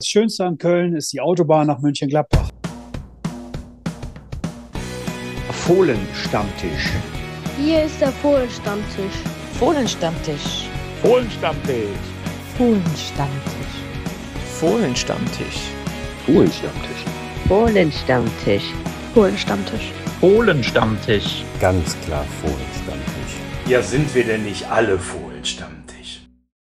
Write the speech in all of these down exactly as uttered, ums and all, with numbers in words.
Schönste an Köln ist die Autobahn nach Mönchengladbach. Fohlenstammtisch. Hier ist der Fohlenstammtisch. Fohlenstammtisch. Fohlenstammtisch. Fohlenstammtisch. Fohlenstammtisch. Fohlenstammtisch. Fohlenstammtisch. Fohlenstammtisch. Fohlenstammtisch. Ganz klar Fohlenstammtisch. Ja, sind wir denn nicht alle Fohlenstammtisch?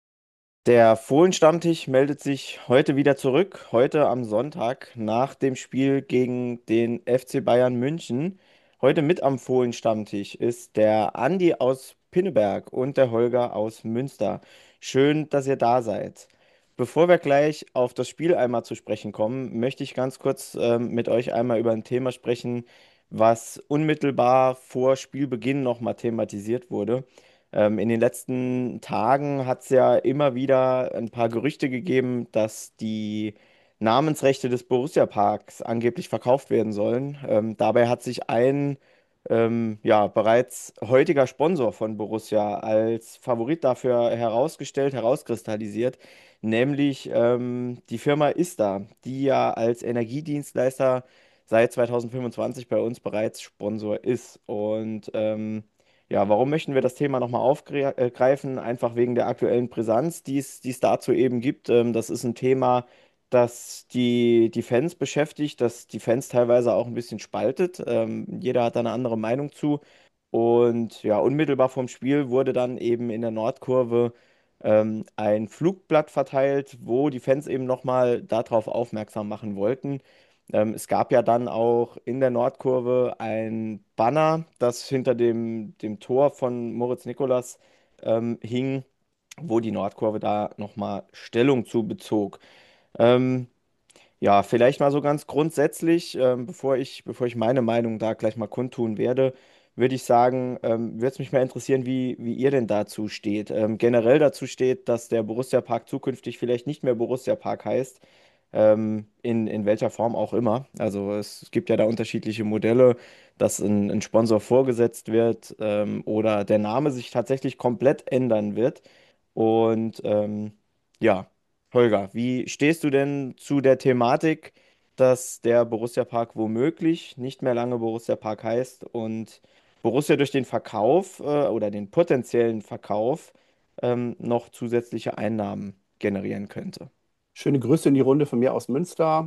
Der Fohlenstammtisch meldet sich heute wieder zurück, heute am Sonntag nach dem Spiel gegen den F C Bayern München. Heute mit am Fohlenstammtisch ist der Andi aus Pinneberg und der Holger aus Münster. Schön, dass ihr da seid. Bevor wir gleich auf das Spiel einmal zu sprechen kommen, möchte ich ganz kurz ähm, mit euch einmal über ein Thema sprechen, was unmittelbar vor Spielbeginn nochmal thematisiert wurde. Ähm, in den letzten Tagen hat es ja immer wieder ein paar Gerüchte gegeben, dass die Namensrechte des Borussia-Parks angeblich verkauft werden sollen. Ähm, dabei hat sich ein ähm, ja, bereits heutiger Sponsor von Borussia als Favorit dafür herausgestellt, herauskristallisiert, nämlich ähm, die Firma Ista, die ja als Energiedienstleister seit zweitausendfünfundzwanzig bei uns bereits Sponsor ist. Und ähm, ja, warum möchten wir das Thema nochmal aufgreifen? Einfach wegen der aktuellen Brisanz, die es, die es dazu eben gibt. Ähm, das ist ein Thema, das die, die Fans beschäftigt, das die Fans teilweise auch ein bisschen spaltet. Ähm, jeder hat da eine andere Meinung zu. Und ja, unmittelbar vorm Spiel wurde dann eben in der Nordkurve ähm, ein Flugblatt verteilt, wo die Fans eben nochmal darauf aufmerksam machen wollten. Ähm, es gab ja dann auch in der Nordkurve ein Banner, das hinter dem, dem Tor von Moritz Nicolas ähm, hing, wo die Nordkurve da nochmal Stellung zu bezog. Ähm, ja, vielleicht mal so ganz grundsätzlich, ähm, bevor ich, bevor ich meine Meinung da gleich mal kundtun werde, würde ich sagen, ähm, würde es mich mal interessieren, wie, wie ihr denn dazu steht. Ähm, generell dazu steht, dass der Borussia Park zukünftig vielleicht nicht mehr Borussia Park heißt, ähm, in, in welcher Form auch immer. Also es gibt ja da unterschiedliche Modelle, dass ein, ein Sponsor vorgesetzt wird ähm, oder der Name sich tatsächlich komplett ändern wird. Und ähm, ja. Holger, wie stehst du denn zu der Thematik, dass der Borussia Park womöglich nicht mehr lange Borussia Park heißt und Borussia durch den Verkauf äh, oder den potenziellen Verkauf ähm, noch zusätzliche Einnahmen generieren könnte? Schöne Grüße in die Runde von mir aus Münster.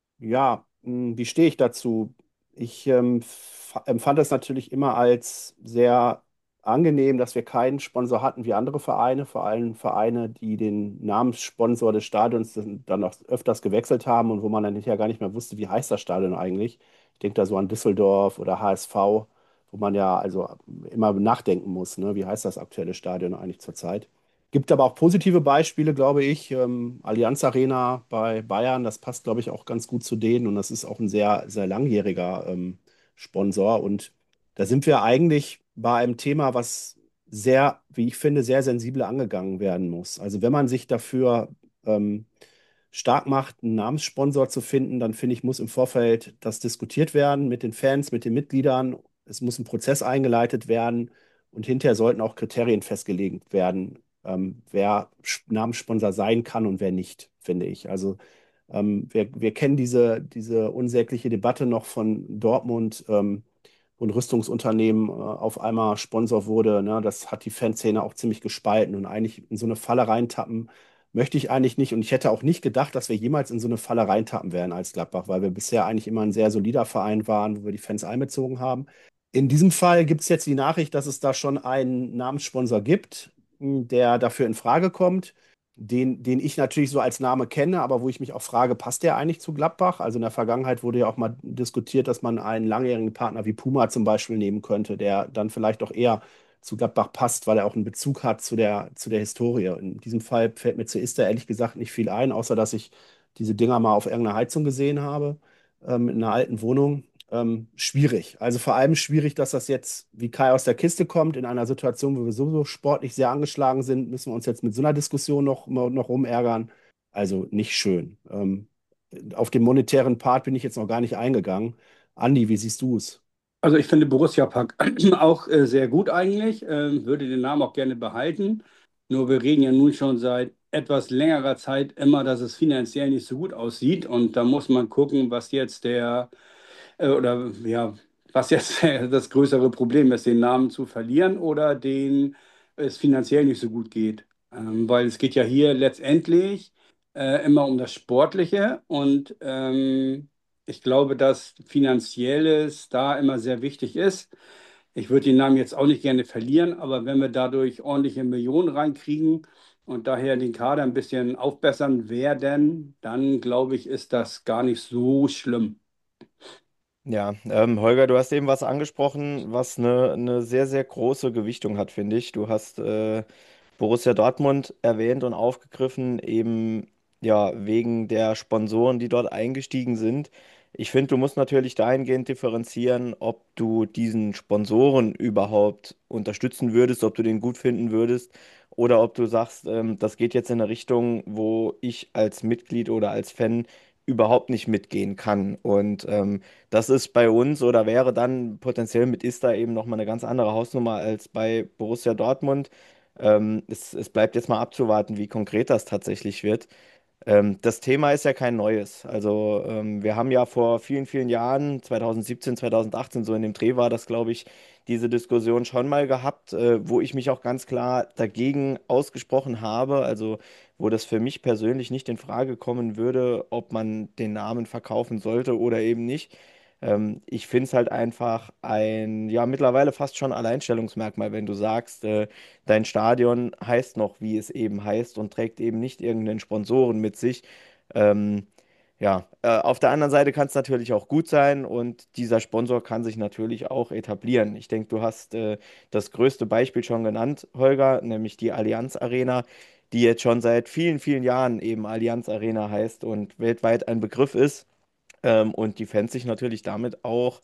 Ja, mh, wie stehe ich dazu? Ich ähm, f- empfand das natürlich immer als sehr angenehm, dass wir keinen Sponsor hatten wie andere Vereine, vor allem Vereine, die den Namenssponsor des Stadions dann dann auch öfters gewechselt haben und wo man dann hinterher gar nicht mehr wusste, wie heißt das Stadion eigentlich. Ich denke da so an Düsseldorf oder H S V, wo man ja also immer nachdenken muss, ne? Wie heißt das aktuelle Stadion eigentlich zurzeit? Gibt aber auch positive Beispiele, glaube ich. Ähm, Allianz Arena bei Bayern, das passt, glaube ich, auch ganz gut zu denen. Und das ist auch ein sehr, sehr langjähriger ähm, Sponsor. Und da sind wir eigentlich bei einem Thema, was sehr, wie ich finde, sehr sensibel angegangen werden muss. Also wenn man sich dafür ähm, stark macht, einen Namenssponsor zu finden, dann finde ich, muss im Vorfeld das diskutiert werden mit den Fans, mit den Mitgliedern. Es muss ein Prozess eingeleitet werden und hinterher sollten auch Kriterien festgelegt werden, ähm, wer Sch- Namenssponsor sein kann und wer nicht, finde ich. Also ähm, wir, wir kennen diese, diese unsägliche Debatte noch von Dortmund, ähm, wo ein Rüstungsunternehmen äh, auf einmal Sponsor wurde. Ne? Das hat die Fanszene auch ziemlich gespalten und eigentlich in so eine Falle reintappen möchte ich eigentlich nicht. Und ich hätte auch nicht gedacht, dass wir jemals in so eine Falle reintappen werden als Gladbach, weil wir bisher eigentlich immer ein sehr solider Verein waren, wo wir die Fans einbezogen haben. In diesem Fall gibt es jetzt die Nachricht, dass es da schon einen Namenssponsor gibt, mh, der dafür in Frage kommt, den, den ich natürlich so als Name kenne, aber wo ich mich auch frage, passt der eigentlich zu Gladbach? Also in der Vergangenheit wurde ja auch mal diskutiert, dass man einen langjährigen Partner wie Puma zum Beispiel nehmen könnte, der dann vielleicht auch eher zu Gladbach passt, weil er auch einen Bezug hat zu der, zu der Historie. In diesem Fall fällt mir zu Ista ehrlich gesagt nicht viel ein, außer dass ich diese Dinger mal auf irgendeiner Heizung gesehen habe, ähm, in einer alten Wohnung. Ähm, schwierig. Also vor allem schwierig, dass das jetzt wie Kai aus der Kiste kommt, in einer Situation, wo wir sowieso sportlich sehr angeschlagen sind, müssen wir uns jetzt mit so einer Diskussion noch, noch rumärgern. Also nicht schön. Ähm, auf den monetären Part bin ich jetzt noch gar nicht eingegangen. Andi, wie siehst du es? Also ich finde Borussia Park auch äh, sehr gut eigentlich, ähm, würde den Namen auch gerne behalten. Nur wir reden ja nun schon seit etwas längerer Zeit immer, dass es finanziell nicht so gut aussieht. Und da muss man gucken, was jetzt der, äh, oder ja, was jetzt das größere Problem ist, den Namen zu verlieren oder den es finanziell nicht so gut geht. Ähm, weil es geht ja hier letztendlich äh, immer um das Sportliche und ähm, ich glaube, dass Finanzielles da immer sehr wichtig ist. Ich würde den Namen jetzt auch nicht gerne verlieren, aber wenn wir dadurch ordentliche Millionen reinkriegen und daher den Kader ein bisschen aufbessern werden, dann glaube ich, ist das gar nicht so schlimm. Ja, ähm, Holger, du hast eben was angesprochen, was eine, eine sehr, sehr große Gewichtung hat, finde ich. Du hast äh, Borussia Dortmund erwähnt und aufgegriffen, eben ja wegen der Sponsoren, die dort eingestiegen sind. Ich finde, du musst natürlich dahingehend differenzieren, ob du diesen Sponsoren überhaupt unterstützen würdest, ob du den gut finden würdest, oder ob du sagst, ähm, das geht jetzt in eine Richtung, wo ich als Mitglied oder als Fan überhaupt nicht mitgehen kann. Und ähm, das ist bei uns oder wäre dann potenziell mit Ista eben nochmal eine ganz andere Hausnummer als bei Borussia Dortmund. Ähm, es, es bleibt jetzt mal abzuwarten, wie konkret das tatsächlich wird. Ähm, das Thema ist ja kein neues. Also ähm, wir haben ja vor vielen, vielen Jahren, zwanzig siebzehn, zwanzig achtzehn, so in dem Dreh war das, glaube ich, diese Diskussion schon mal gehabt, äh, wo ich mich auch ganz klar dagegen ausgesprochen habe. Also wo das für mich persönlich nicht in Frage kommen würde, ob man den Namen verkaufen sollte oder eben nicht. Ähm, ich finde es halt einfach ein, ja, mittlerweile fast schon Alleinstellungsmerkmal, wenn du sagst, äh, dein Stadion heißt noch, wie es eben heißt und trägt eben nicht irgendeinen Sponsoren mit sich. Ähm, ja, äh, auf der anderen Seite kann es natürlich auch gut sein und dieser Sponsor kann sich natürlich auch etablieren. Ich denke, du hast äh, das größte Beispiel schon genannt, Holger, nämlich die Allianz Arena, die jetzt schon seit vielen, vielen Jahren eben Allianz Arena heißt und weltweit ein Begriff ist. Ähm, und die Fans sich natürlich damit auch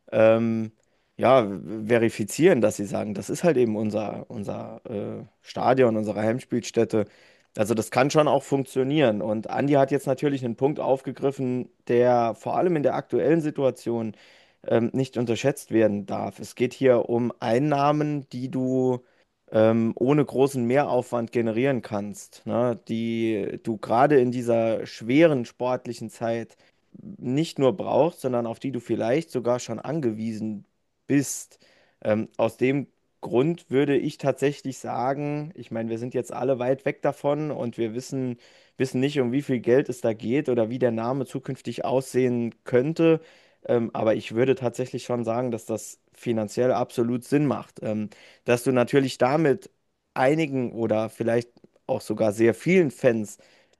ähm, ja, verifizieren, dass sie sagen, das ist halt eben unser, unser äh, Stadion, unsere Heimspielstätte. Also das kann schon auch funktionieren. Und Andi hat jetzt natürlich einen Punkt aufgegriffen, der vor allem in der aktuellen Situation ähm, nicht unterschätzt werden darf. Es geht hier um Einnahmen, die du ähm, ohne großen Mehraufwand generieren kannst, ne? Die du gerade in dieser schweren sportlichen Zeit nicht nur brauchst, sondern auf die du vielleicht sogar schon angewiesen bist. Ähm, aus dem Grund würde ich tatsächlich sagen, ich meine, wir sind jetzt alle weit weg davon und wir wissen, wissen nicht, um wie viel Geld es da geht oder wie der Name zukünftig aussehen könnte. Ähm, aber ich würde tatsächlich schon sagen, dass das finanziell absolut Sinn macht. Ähm, dass du natürlich damit einigen oder vielleicht auch sogar sehr vielen Fans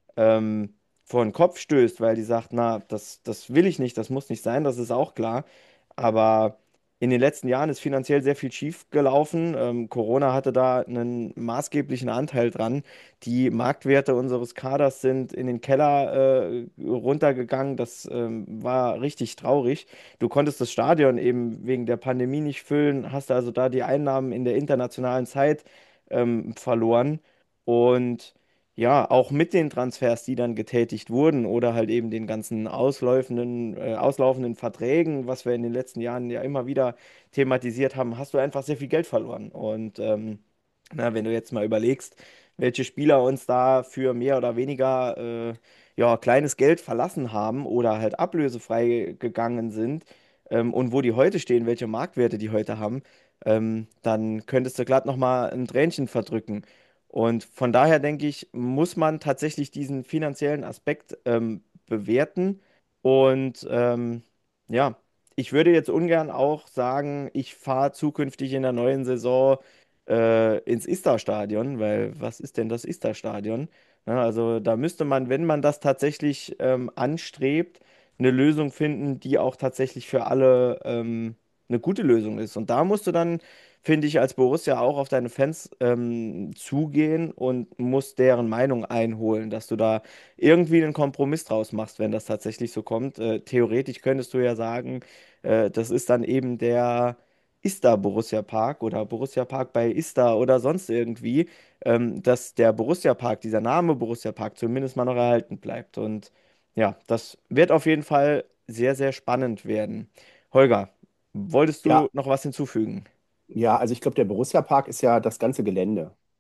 ähm, vor den Kopf stößt, weil die sagt, na, das, das will ich nicht, das muss nicht sein, das ist auch klar. Aber in den letzten Jahren ist finanziell sehr viel schief gelaufen. Ähm, Corona hatte da einen maßgeblichen Anteil dran. Die Marktwerte unseres Kaders sind in den Keller äh, runtergegangen. Das ähm, war richtig traurig. Du konntest das Stadion eben wegen der Pandemie nicht füllen, hast also da die Einnahmen in der internationalen Zeit ähm, verloren. Und ja, auch mit den Transfers, die dann getätigt wurden oder halt eben den ganzen ausläufenden, äh, auslaufenden Verträgen, was wir in den letzten Jahren ja immer wieder thematisiert haben, hast du einfach sehr viel Geld verloren. Und ähm, na, wenn du jetzt mal überlegst, welche Spieler uns da für mehr oder weniger äh, ja, kleines Geld verlassen haben oder halt ablösefrei gegangen sind ähm, und wo die heute stehen, welche Marktwerte die heute haben, ähm, dann könntest du glatt nochmal ein Tränchen verdrücken. Und von daher denke ich, muss man tatsächlich diesen finanziellen Aspekt ähm, bewerten. Und ähm, ja, ich würde jetzt ungern auch sagen, ich fahre zukünftig in der neuen Saison äh, ins Istar-Stadion, weil was ist denn das Istar-Stadion? Ja, also da müsste man, wenn man das tatsächlich ähm, anstrebt, eine Lösung finden, die auch tatsächlich für alle ähm, eine gute Lösung ist. Und da musst du dann, finde ich, als Borussia auch auf deine Fans ähm, zugehen und musst deren Meinung einholen, dass du da irgendwie einen Kompromiss draus machst, wenn das tatsächlich so kommt. Äh, theoretisch könntest du ja sagen, äh, das ist dann eben der Ista Borussia Park oder Borussia Park bei Ista oder sonst irgendwie, ähm, dass der Borussia Park, dieser Name Borussia Park zumindest mal noch erhalten bleibt. Und ja, das wird auf jeden Fall sehr, sehr spannend werden. Holger, wolltest du Ja, noch was hinzufügen? ja, also ich glaube, der Borussia Park ist ja das ganze Gelände.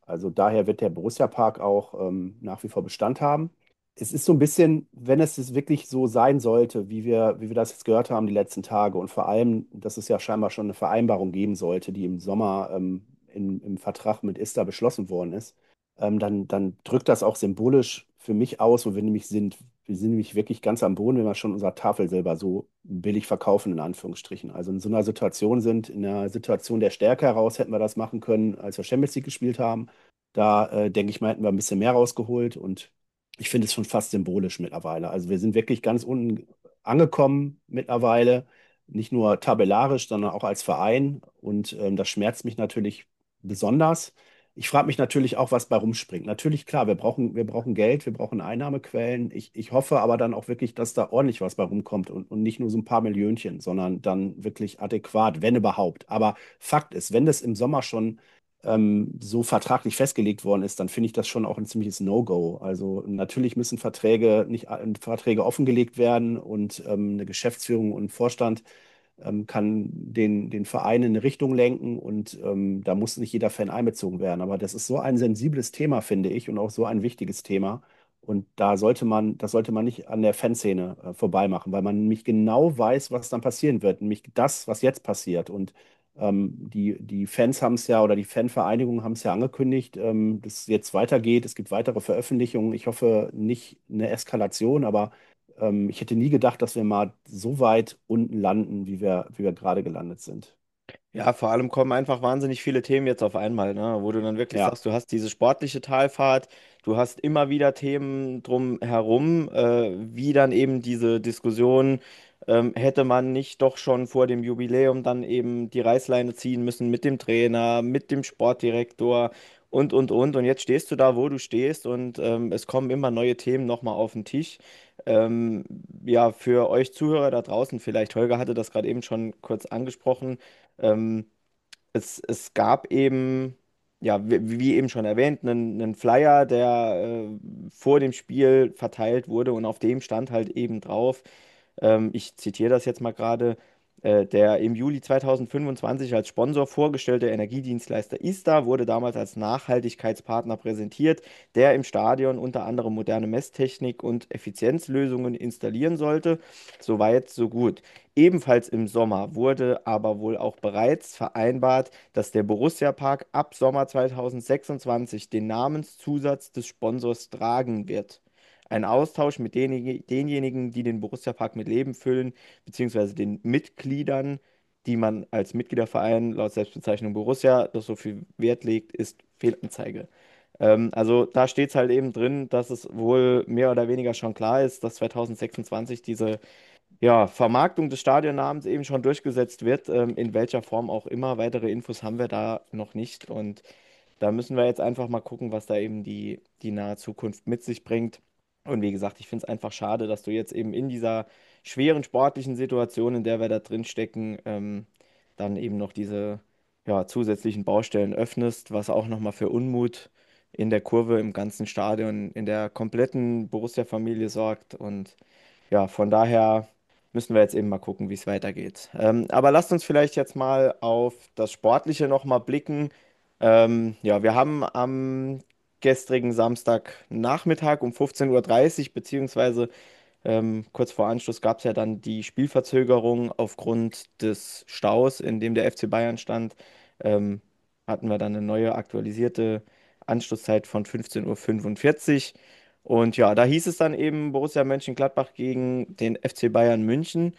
Also daher wird der Borussia-Park auch ähm, nach wie vor Bestand haben. Es ist so ein bisschen, wenn es jetzt wirklich so sein sollte, wie wir, wie wir das jetzt gehört haben die letzten Tage und vor allem, dass es ja scheinbar schon eine Vereinbarung geben sollte, die im Sommer ähm, in, im Vertrag mit Ista beschlossen worden ist, ähm, dann, dann drückt das auch symbolisch für mich aus, wo wir nämlich sind. Wir sind nämlich wirklich ganz am Boden, wenn wir schon unser Tafelsilber so billig verkaufen, in Anführungsstrichen. Also in so einer Situation sind, in einer Situation der Stärke heraus hätten wir das machen können, als wir Champions League gespielt haben. Da äh, denke ich mal, hätten wir ein bisschen mehr rausgeholt und ich finde es schon fast symbolisch mittlerweile. Also wir sind wirklich ganz unten angekommen mittlerweile, nicht nur tabellarisch, sondern auch als Verein und ähm, das schmerzt mich natürlich besonders. Ich frage mich natürlich auch, was bei rumspringt. Natürlich, klar, wir brauchen, wir brauchen Geld, wir brauchen Einnahmequellen. Ich, ich hoffe aber dann auch wirklich, dass da ordentlich was bei rumkommt und, und nicht nur so ein paar Millionchen, sondern dann wirklich adäquat, wenn überhaupt. Aber Fakt ist, wenn das im Sommer schon ähm, so vertraglich festgelegt worden ist, dann finde ich das schon auch ein ziemliches No-Go. Also natürlich müssen Verträge nicht äh, Verträge offengelegt werden und ähm, eine Geschäftsführung und Vorstand ähm, kann den, den Verein in eine Richtung lenken und ähm, da muss nicht jeder Fan einbezogen werden. Aber das ist so ein sensibles Thema, finde ich, und auch so ein wichtiges Thema. Und da sollte man, das sollte man nicht an der Fanszene äh, vorbeimachen, weil man nämlich genau weiß, was dann passieren wird, nämlich das, was jetzt passiert. Und ähm, die, die Fans haben es ja oder die Fanvereinigungen haben es ja angekündigt, ähm, dass es jetzt weitergeht. Es gibt weitere Veröffentlichungen. Ich hoffe nicht eine Eskalation, aber ähm, ich hätte nie gedacht, dass wir mal so weit unten landen, wie wir, wie wir gerade gelandet sind. Ja, vor allem kommen einfach wahnsinnig viele Themen jetzt auf einmal, ne? Wo du dann wirklich Ja, sagst, du hast diese sportliche Talfahrt, du hast immer wieder Themen drum herum, äh, wie dann eben diese Diskussion, ähm, hätte man nicht doch schon vor dem Jubiläum dann eben die Reißleine ziehen müssen mit dem Trainer, mit dem Sportdirektor und, und, und. Und jetzt stehst du da, wo du stehst und ähm, es kommen immer neue Themen nochmal auf den Tisch. Ähm, ja, für euch Zuhörer da draußen vielleicht, Holger hatte das gerade eben schon kurz angesprochen. Ähm, es, es gab eben, ja, wie, wie eben schon erwähnt, einen, einen Flyer, der äh, vor dem Spiel verteilt wurde und auf dem stand halt eben drauf, ähm, ich zitiere das jetzt mal gerade, äh, der im Juli zweitausendfünfundzwanzig als Sponsor vorgestellte Energiedienstleister Ista wurde damals als Nachhaltigkeitspartner präsentiert, der im Stadion unter anderem moderne Messtechnik und Effizienzlösungen installieren sollte. Soweit, so gut. Ebenfalls im Sommer wurde aber wohl auch bereits vereinbart, dass der Borussia-Park ab Sommer zweitausendsechsundzwanzig den Namenszusatz des Sponsors tragen wird. Ein Austausch mit denjenigen, denjenigen, die den Borussia-Park mit Leben füllen, beziehungsweise den Mitgliedern, die man als Mitgliederverein laut Selbstbezeichnung Borussia das so viel Wert legt, ist Fehlanzeige. Ähm, also da steht es halt eben drin, dass es wohl mehr oder weniger schon klar ist, dass zweitausendsechsundzwanzig diese ja, Vermarktung des Stadionnamens eben schon durchgesetzt wird, ähm, in welcher Form auch immer. Weitere Infos haben wir da noch nicht und da müssen wir jetzt einfach mal gucken, was da eben die, die nahe Zukunft mit sich bringt. Und wie gesagt, ich finde es einfach schade, dass du jetzt eben in dieser schweren sportlichen Situation, in der wir da drin stecken, ähm, dann eben noch diese ja, zusätzlichen Baustellen öffnest, was auch nochmal für Unmut in der Kurve, im ganzen Stadion, in der kompletten Borussia-Familie sorgt. Und ja, von daher müssen wir jetzt eben mal gucken, wie es weitergeht. Ähm, aber lasst uns vielleicht jetzt mal auf das Sportliche nochmal blicken. Ähm, ja, wir haben am gestrigen Samstagnachmittag um fünfzehn Uhr dreißig, beziehungsweise ähm, kurz vor Anschluss gab es ja dann die Spielverzögerung aufgrund des Staus, in dem der F C Bayern stand. Ähm, hatten wir dann eine neue aktualisierte Anschlusszeit von fünfzehn Uhr fünfundvierzig. Und ja, da hieß es dann eben Borussia Mönchengladbach gegen den F C Bayern München.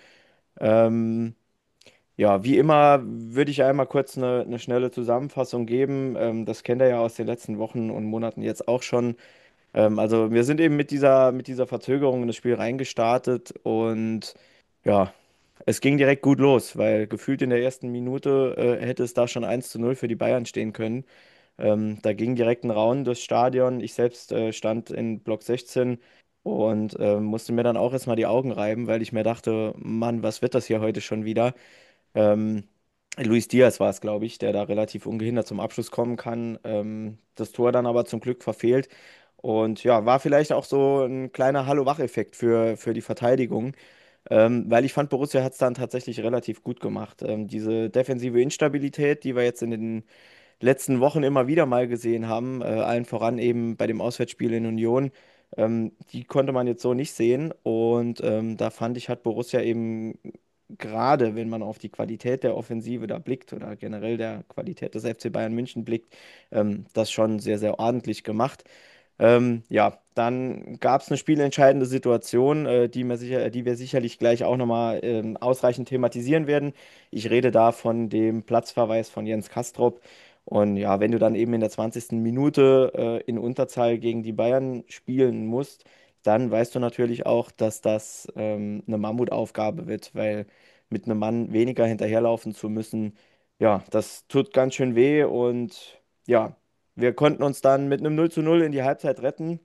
Ähm, ja, wie immer würde ich einmal kurz eine, eine schnelle Zusammenfassung geben. Ähm, das kennt ihr ja aus den letzten Wochen und Monaten jetzt auch schon. Ähm, also wir sind eben mit dieser, mit dieser Verzögerung in das Spiel reingestartet und ja, es ging direkt gut los, weil gefühlt in der ersten Minute äh, hätte es da schon eins zu null für die Bayern stehen können. Ähm, da ging direkt ein Raun durchs Stadion. Ich selbst äh, stand in Block sechzehn und äh, musste mir dann auch erstmal die Augen reiben, weil ich mir dachte, Mann, was wird das hier heute schon wieder? Ähm, Luis Diaz war es, glaube ich, der da relativ ungehindert zum Abschluss kommen kann. Ähm, das Tor dann aber zum Glück verfehlt. Und ja, war vielleicht auch so ein kleiner Hallo-Wach-Effekt für, für die Verteidigung. Ähm, weil ich fand, Borussia hat es dann tatsächlich relativ gut gemacht. Ähm, diese defensive Instabilität, die wir jetzt in den letzten Wochen immer wieder mal gesehen haben, äh, allen voran eben bei dem Auswärtsspiel in Union. Ähm, die konnte man jetzt so nicht sehen und ähm, da fand ich, hat Borussia eben gerade, wenn man auf die Qualität der Offensive da blickt oder generell der Qualität des F C Bayern München blickt, ähm, das schon sehr, sehr ordentlich gemacht. Ähm, ja, dann gab es eine spielentscheidende Situation, äh, die, mir sicher, die wir sicherlich gleich auch nochmal ähm, ausreichend thematisieren werden. Ich rede da von dem Platzverweis von Jens Castrop. Und ja, wenn du dann eben in der zwanzigsten Minute äh, in Unterzahl gegen die Bayern spielen musst, dann weißt du natürlich auch, dass das ähm, eine Mammutaufgabe wird, weil mit einem Mann weniger hinterherlaufen zu müssen, ja, das tut ganz schön weh und ja. Wir konnten uns dann mit einem null zu null in die Halbzeit retten.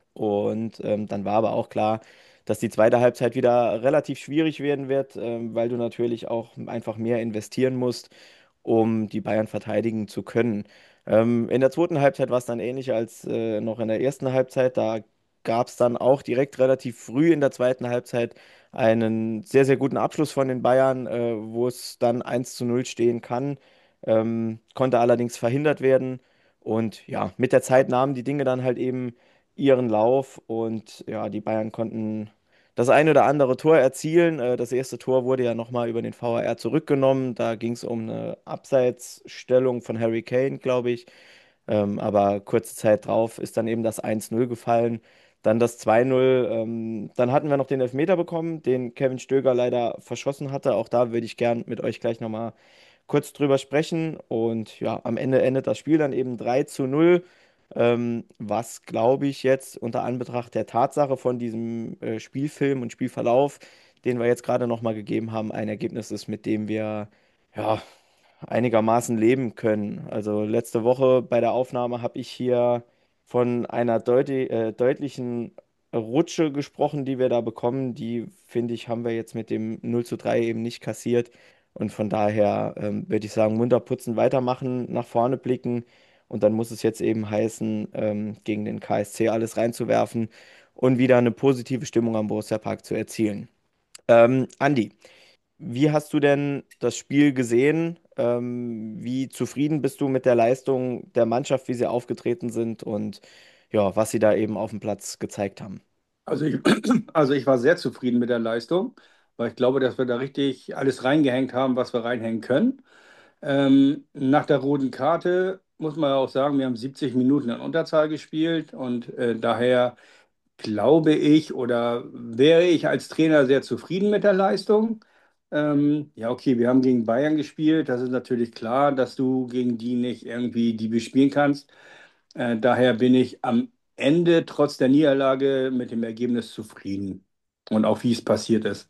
Und ähm, dann war aber auch klar, dass die zweite Halbzeit wieder relativ schwierig werden wird, ähm, weil du natürlich auch einfach mehr investieren musst, um die Bayern verteidigen zu können. Ähm, in der zweiten Halbzeit war es dann ähnlich als äh, noch in der ersten Halbzeit. Da gab es dann auch direkt relativ früh in der zweiten Halbzeit einen sehr, sehr guten Abschluss von den Bayern, äh, wo es dann eins zu null stehen kann. Ähm, konnte allerdings verhindert werden. Und ja, mit der Zeit nahmen die Dinge dann halt eben ihren Lauf und ja, die Bayern konnten das ein oder andere Tor erzielen. Äh, Das erste Tor wurde ja nochmal über den V A R zurückgenommen. Da ging es um eine Abseitsstellung von Harry Kane, glaube ich. Ähm, aber kurze Zeit drauf ist dann eben das eins null gefallen. Dann das zwei null. Ähm, dann hatten wir noch den Elfmeter bekommen, den Kevin Stöger leider verschossen hatte. Auch da würde ich gern mit euch gleich nochmal kurz drüber sprechen. Und ja, am Ende endet das Spiel dann eben drei zu null. Ähm, was glaube ich jetzt unter Anbetracht der Tatsache von diesem äh, Spielfilm und Spielverlauf, den wir jetzt gerade nochmal gegeben haben, ein Ergebnis ist, mit dem wir ja einigermaßen leben können. Also letzte Woche bei der Aufnahme habe ich hier von einer deute äh, deutlichen Rutsche gesprochen, die wir da bekommen. Die, finde ich, haben wir jetzt mit dem null zu drei eben nicht kassiert. Und von daher ähm, würde ich sagen, munter putzen, weitermachen, nach vorne blicken. Und dann muss es jetzt eben heißen, ähm, gegen den K S C alles reinzuwerfen und wieder eine positive Stimmung am Borussia Park zu erzielen. Ähm, Andi, wie hast du denn das Spiel gesehen? Ähm, wie zufrieden bist du mit der Leistung der Mannschaft, wie sie aufgetreten sind und ja, was sie da eben auf dem Platz gezeigt haben? Also ich, also ich war sehr zufrieden mit der Leistung, weil ich glaube, dass wir da richtig alles reingehängt haben, was wir reinhängen können. Ähm, nach der roten Karte muss man ja auch sagen, wir haben siebzig Minuten in Unterzahl gespielt und äh, daher glaube ich oder wäre ich als Trainer sehr zufrieden mit der Leistung. Ähm, ja, okay, wir haben gegen Bayern gespielt. Das ist natürlich klar, dass du gegen die nicht irgendwie die bespielen kannst. Äh, daher bin ich am Ende trotz der Niederlage mit dem Ergebnis zufrieden und auch wie es passiert ist.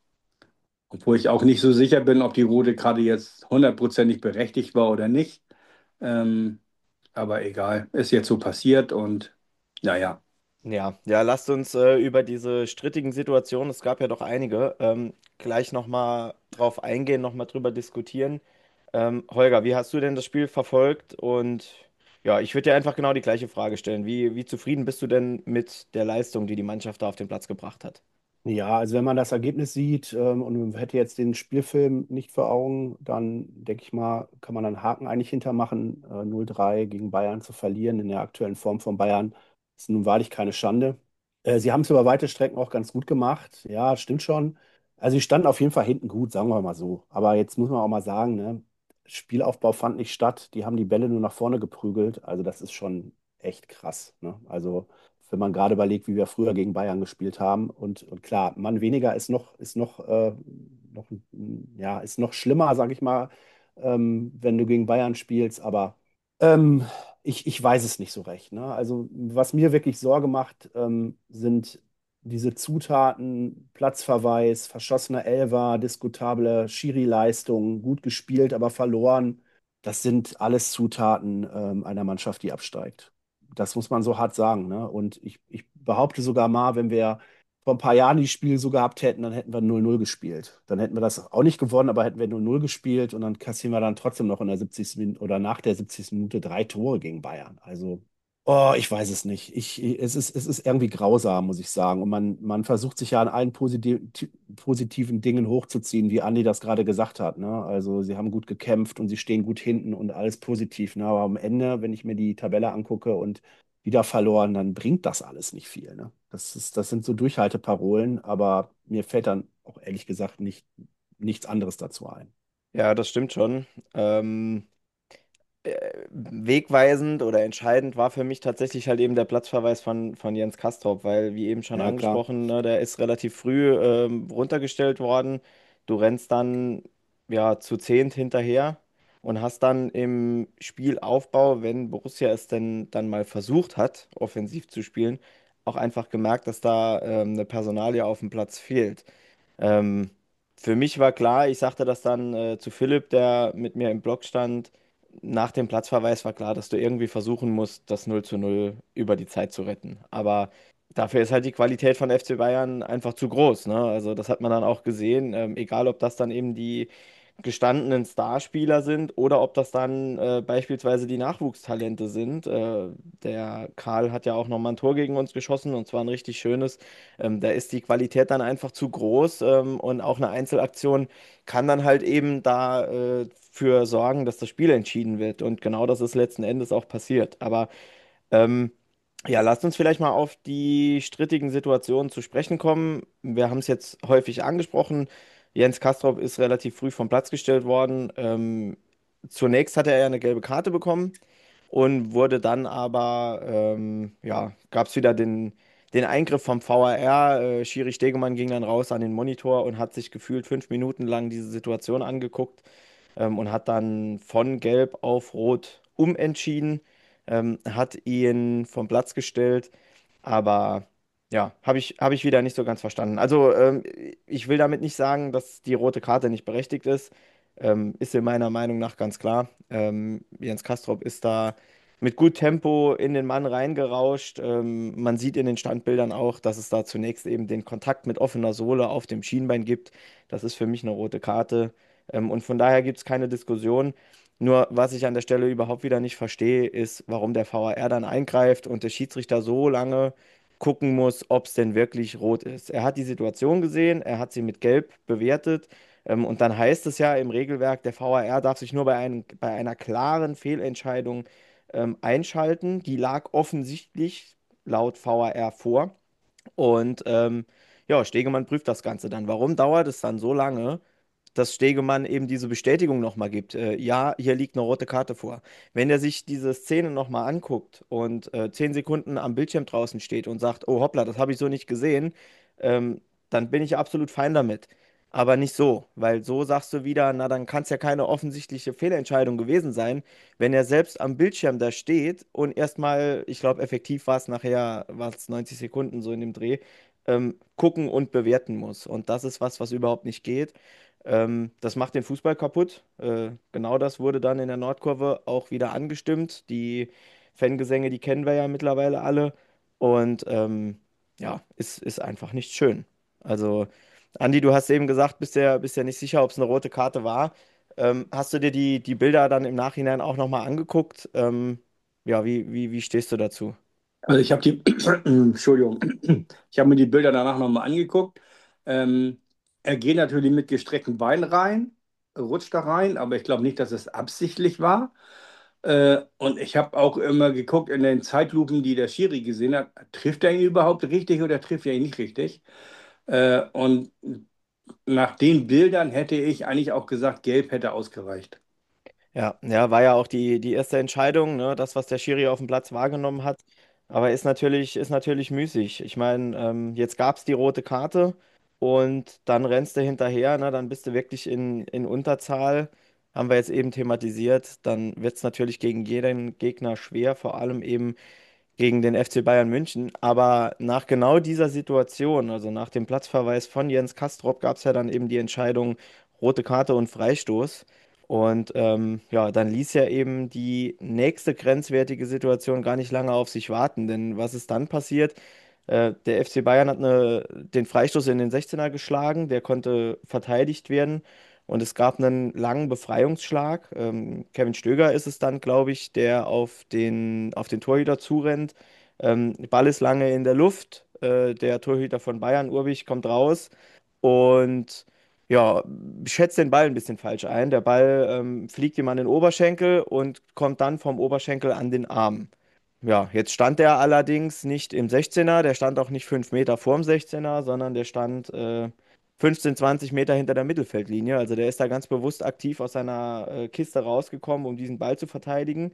Obwohl ich auch nicht so sicher bin, ob die rote Karte jetzt hundertprozentig berechtigt war oder nicht. Ähm, aber egal, ist jetzt so passiert und naja. Ja, ja, lasst uns äh, über diese strittigen Situationen, es gab ja doch einige, ähm, gleich nochmal drauf eingehen, nochmal drüber diskutieren. Ähm, Holger, wie hast du denn das Spiel verfolgt? Und ja, ich würde dir einfach genau die gleiche Frage stellen. Wie, wie zufrieden bist du denn mit der Leistung, die die Mannschaft da auf den Platz gebracht hat? Ja, also wenn man das Ergebnis sieht ähm, und man hätte jetzt den Spielfilm nicht vor Augen, dann denke ich mal, kann man einen Haken eigentlich hintermachen. Äh, null drei gegen Bayern zu verlieren in der aktuellen Form von Bayern ist nun wahrlich keine Schande. Äh, sie haben es über weite Strecken auch ganz gut gemacht. Ja, stimmt schon. Also sie standen auf jeden Fall hinten gut, sagen wir mal so. Aber jetzt muss man auch mal sagen, ne, Spielaufbau fand nicht statt. Die haben die Bälle nur nach vorne geprügelt. Also das ist schon echt krass. Ne? Also wenn man gerade überlegt, wie wir früher gegen Bayern gespielt haben. Und, und klar, Mann weniger ist noch, ist noch, äh, noch, ja, ist noch schlimmer, sage ich mal, ähm, wenn du gegen Bayern spielst. Aber ähm, ich, ich weiß es nicht so recht. Ne? Also was mir wirklich Sorge macht, ähm, sind diese Zutaten, Platzverweis, verschossene Elfer, diskutable Schiri-Leistung, gut gespielt, aber verloren. Das sind alles Zutaten ähm, einer Mannschaft, die absteigt. Das muss man so hart sagen. Ne? Und ich, ich behaupte sogar mal, wenn wir vor ein paar Jahren die Spiele so gehabt hätten, dann hätten wir null null gespielt. Dann hätten wir das auch nicht gewonnen, aber hätten wir null null gespielt und dann kassieren wir dann trotzdem noch in der siebzigsten Minute oder nach der siebzigsten Minute drei Tore gegen Bayern. Also, oh, ich weiß es nicht. Ich, es ist, es ist irgendwie grausam, muss ich sagen. Und man, man versucht sich ja an allen posit positiven Dingen hochzuziehen, wie Andi das gerade gesagt hat. Ne? Also sie haben gut gekämpft und sie stehen gut hinten und alles positiv. Ne? Aber am Ende, wenn ich mir die Tabelle angucke und wieder verloren, dann bringt das alles nicht viel. Ne? Das ist, das sind so Durchhalteparolen, aber mir fällt dann auch ehrlich gesagt nicht, nichts anderes dazu ein. Ja, das stimmt schon. Ähm, äh, wegweisend oder entscheidend war für mich tatsächlich halt eben der Platzverweis von, von Jens Castrop, weil, wie eben schon Ja, klar. angesprochen, ne, der ist relativ früh ähm, runtergestellt worden. Du rennst dann ja zu zehnt hinterher und hast dann im Spielaufbau, wenn Borussia es denn dann mal versucht hat, offensiv zu spielen, auch einfach gemerkt, dass da ähm, eine Personalie auf dem Platz fehlt. Ähm, für mich war klar, ich sagte das dann äh, zu Philipp, der mit mir im Block stand, nach dem Platzverweis war klar, dass du irgendwie versuchen musst, das null zu null über die Zeit zu retten. Aber dafür ist halt die Qualität von F C Bayern einfach zu groß, ne? Also das hat man dann auch gesehen, ähm, egal ob das dann eben die gestandenen Starspieler sind oder ob das dann äh, beispielsweise die Nachwuchstalente sind. Äh, der Karl hat ja auch nochmal ein Tor gegen uns geschossen und zwar ein richtig schönes. Ähm, da ist die Qualität dann einfach zu groß ähm, und auch eine Einzelaktion kann dann halt eben da äh, für sorgen, dass das Spiel entschieden wird. Und genau das ist letzten Endes auch passiert. Aber ähm, ja, lasst uns vielleicht mal auf die strittigen Situationen zu sprechen kommen. Wir haben es jetzt häufig angesprochen. Jens Castrop ist relativ früh vom Platz gestellt worden. Ähm, zunächst hatte er ja eine gelbe Karte bekommen und wurde dann aber, ähm, ja, gab es wieder den, den Eingriff vom V A R. Äh, Schiri Stegemann ging dann raus an den Monitor und hat sich gefühlt fünf Minuten lang diese Situation angeguckt ähm, und hat dann von Gelb auf Rot umentschieden, ähm, hat ihn vom Platz gestellt, aber ja, habe ich, hab ich wieder nicht so ganz verstanden. Also ähm, ich will damit nicht sagen, dass die rote Karte nicht berechtigt ist, ähm, ist in meiner Meinung nach ganz klar. Ähm, Jens Castrop ist da mit gut Tempo in den Mann reingerauscht. Ähm, man sieht in den Standbildern auch, dass es da zunächst eben den Kontakt mit offener Sohle auf dem Schienbein gibt. Das ist für mich eine rote Karte. Ähm, und von daher gibt es keine Diskussion. Nur was ich an der Stelle überhaupt wieder nicht verstehe, ist, warum der V A R dann eingreift und der Schiedsrichter so lange gucken muss, ob es denn wirklich rot ist. Er hat die Situation gesehen, er hat sie mit Gelb bewertet. Ähm, und dann heißt es ja im Regelwerk, der V A R darf sich nur bei, einem, bei einer klaren Fehlentscheidung ähm, einschalten. Die lag offensichtlich laut V A R vor. Und ähm, ja, Stegemann prüft das Ganze dann. Warum dauert es dann so lange, dass Stegemann eben diese Bestätigung nochmal gibt? Äh, ja, hier liegt eine rote Karte vor. Wenn er sich diese Szene nochmal anguckt und äh, zehn Sekunden am Bildschirm draußen steht und sagt, oh hoppla, das habe ich so nicht gesehen, ähm, dann bin ich absolut fein damit. Aber nicht so, weil so sagst du wieder, na dann kann es ja keine offensichtliche Fehlentscheidung gewesen sein, wenn er selbst am Bildschirm da steht und erstmal, ich glaube, effektiv war es nachher, war es neunzig Sekunden so in dem Dreh, ähm, gucken und bewerten muss. Und das ist was, was überhaupt nicht geht. Ähm, das macht den Fußball kaputt. Äh, genau das wurde dann in der Nordkurve auch wieder angestimmt. Die Fangesänge, die kennen wir ja mittlerweile alle. Und ähm, ja, ist, ist einfach nicht schön. Also, Andi, du hast eben gesagt, bist ja, bist ja nicht sicher, ob es eine rote Karte war. Ähm, hast du dir die, die Bilder dann im Nachhinein auch nochmal angeguckt? Ähm, ja, wie, wie, wie stehst du dazu? Also ich habe die, Entschuldigung, ich habe mir die Bilder danach nochmal angeguckt. Ähm, Er geht natürlich mit gestreckten Beinen rein, rutscht da rein, aber ich glaube nicht, dass es absichtlich war. Äh, und ich habe auch immer geguckt in den Zeitlupen, die der Schiri gesehen hat, trifft er ihn überhaupt richtig oder trifft er ihn nicht richtig? Äh, und nach den Bildern hätte ich eigentlich auch gesagt, gelb hätte ausgereicht. Ja, ja, war ja auch die, die erste Entscheidung, ne, das, was der Schiri auf dem Platz wahrgenommen hat. Aber ist natürlich, ist natürlich müßig. Ich meine, ähm, jetzt gab es die rote Karte und dann rennst du hinterher, ne, dann bist du wirklich in, in Unterzahl. Haben wir jetzt eben thematisiert. Dann wird es natürlich gegen jeden Gegner schwer, vor allem eben gegen den F C Bayern München. Aber nach genau dieser Situation, also nach dem Platzverweis von Jens Castrop, gab es ja dann eben die Entscheidung rote Karte und Freistoß. Und ähm, ja, dann ließ ja eben die nächste grenzwertige Situation gar nicht lange auf sich warten. Denn was ist dann passiert? Äh, der F C Bayern hat eine, den Freistoß in den sechzehner geschlagen, der konnte verteidigt werden. Und es gab einen langen Befreiungsschlag. Ähm, Kevin Stöger ist es dann, glaube ich, der auf den, auf den Torhüter zurennt. Ähm, Ball ist lange in der Luft. Äh, der Torhüter von Bayern, Urbich, kommt raus und ja, schätzt den Ball ein bisschen falsch ein. Der Ball ähm, fliegt ihm an den Oberschenkel und kommt dann vom Oberschenkel an den Arm. Ja, jetzt stand der allerdings nicht im sechzehner, der stand auch nicht fünf Meter vorm sechzehner, sondern der stand äh, fünfzehn, zwanzig Meter hinter der Mittelfeldlinie. Also der ist da ganz bewusst aktiv aus seiner äh, Kiste rausgekommen, um diesen Ball zu verteidigen.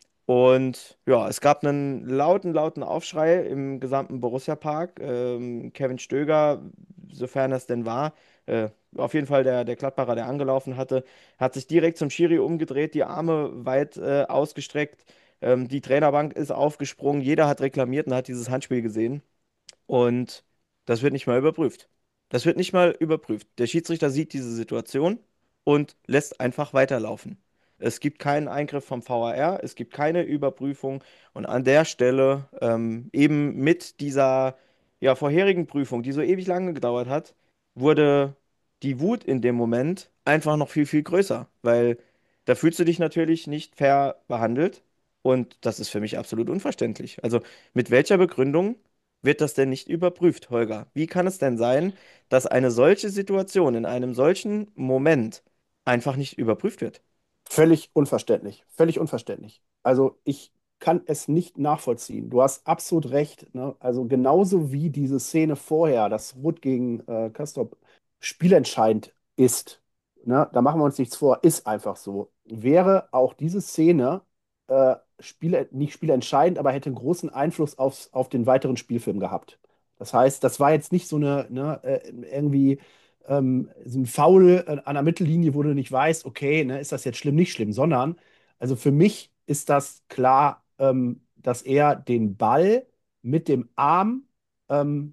Und ja, es gab einen lauten, lauten Aufschrei im gesamten Borussia-Park. Ähm, Kevin Stöger, sofern es denn war, äh, auf jeden Fall der, der Gladbacher, der angelaufen hatte, hat sich direkt zum Schiri umgedreht, die Arme weit äh, ausgestreckt. Ähm, die Trainerbank ist aufgesprungen, jeder hat reklamiert und hat dieses Handspiel gesehen. Und das wird nicht mal überprüft. Das wird nicht mal überprüft. Der Schiedsrichter sieht diese Situation und lässt einfach weiterlaufen. Es gibt keinen Eingriff vom V A R, es gibt keine Überprüfung. Und an der Stelle, ähm, eben mit dieser ja, vorherigen Prüfung, die so ewig lange gedauert hat, wurde die Wut in dem Moment einfach noch viel, viel größer. Weil da fühlst du dich natürlich nicht fair behandelt. Und das ist für mich absolut unverständlich. Also mit welcher Begründung wird das denn nicht überprüft, Holger? Wie kann es denn sein, dass eine solche Situation in einem solchen Moment einfach nicht überprüft wird? Völlig unverständlich, völlig unverständlich. Also ich kann es nicht nachvollziehen. Du hast absolut recht. Ne? Also genauso wie diese Szene vorher, das Rot gegen äh, Castrop spielentscheidend ist, ne? Da machen wir uns nichts vor, ist einfach so. Wäre auch diese Szene äh, Spiele, nicht spielentscheidend, aber hätte einen großen Einfluss aufs, auf den weiteren Spielfilm gehabt. Das heißt, das war jetzt nicht so eine, ne, äh, irgendwie ähm, so ein Foul äh, an der Mittellinie, wo du nicht weißt, okay, ne, ist das jetzt schlimm, nicht schlimm, sondern, also für mich ist das klar, ähm, dass er den Ball mit dem Arm ähm,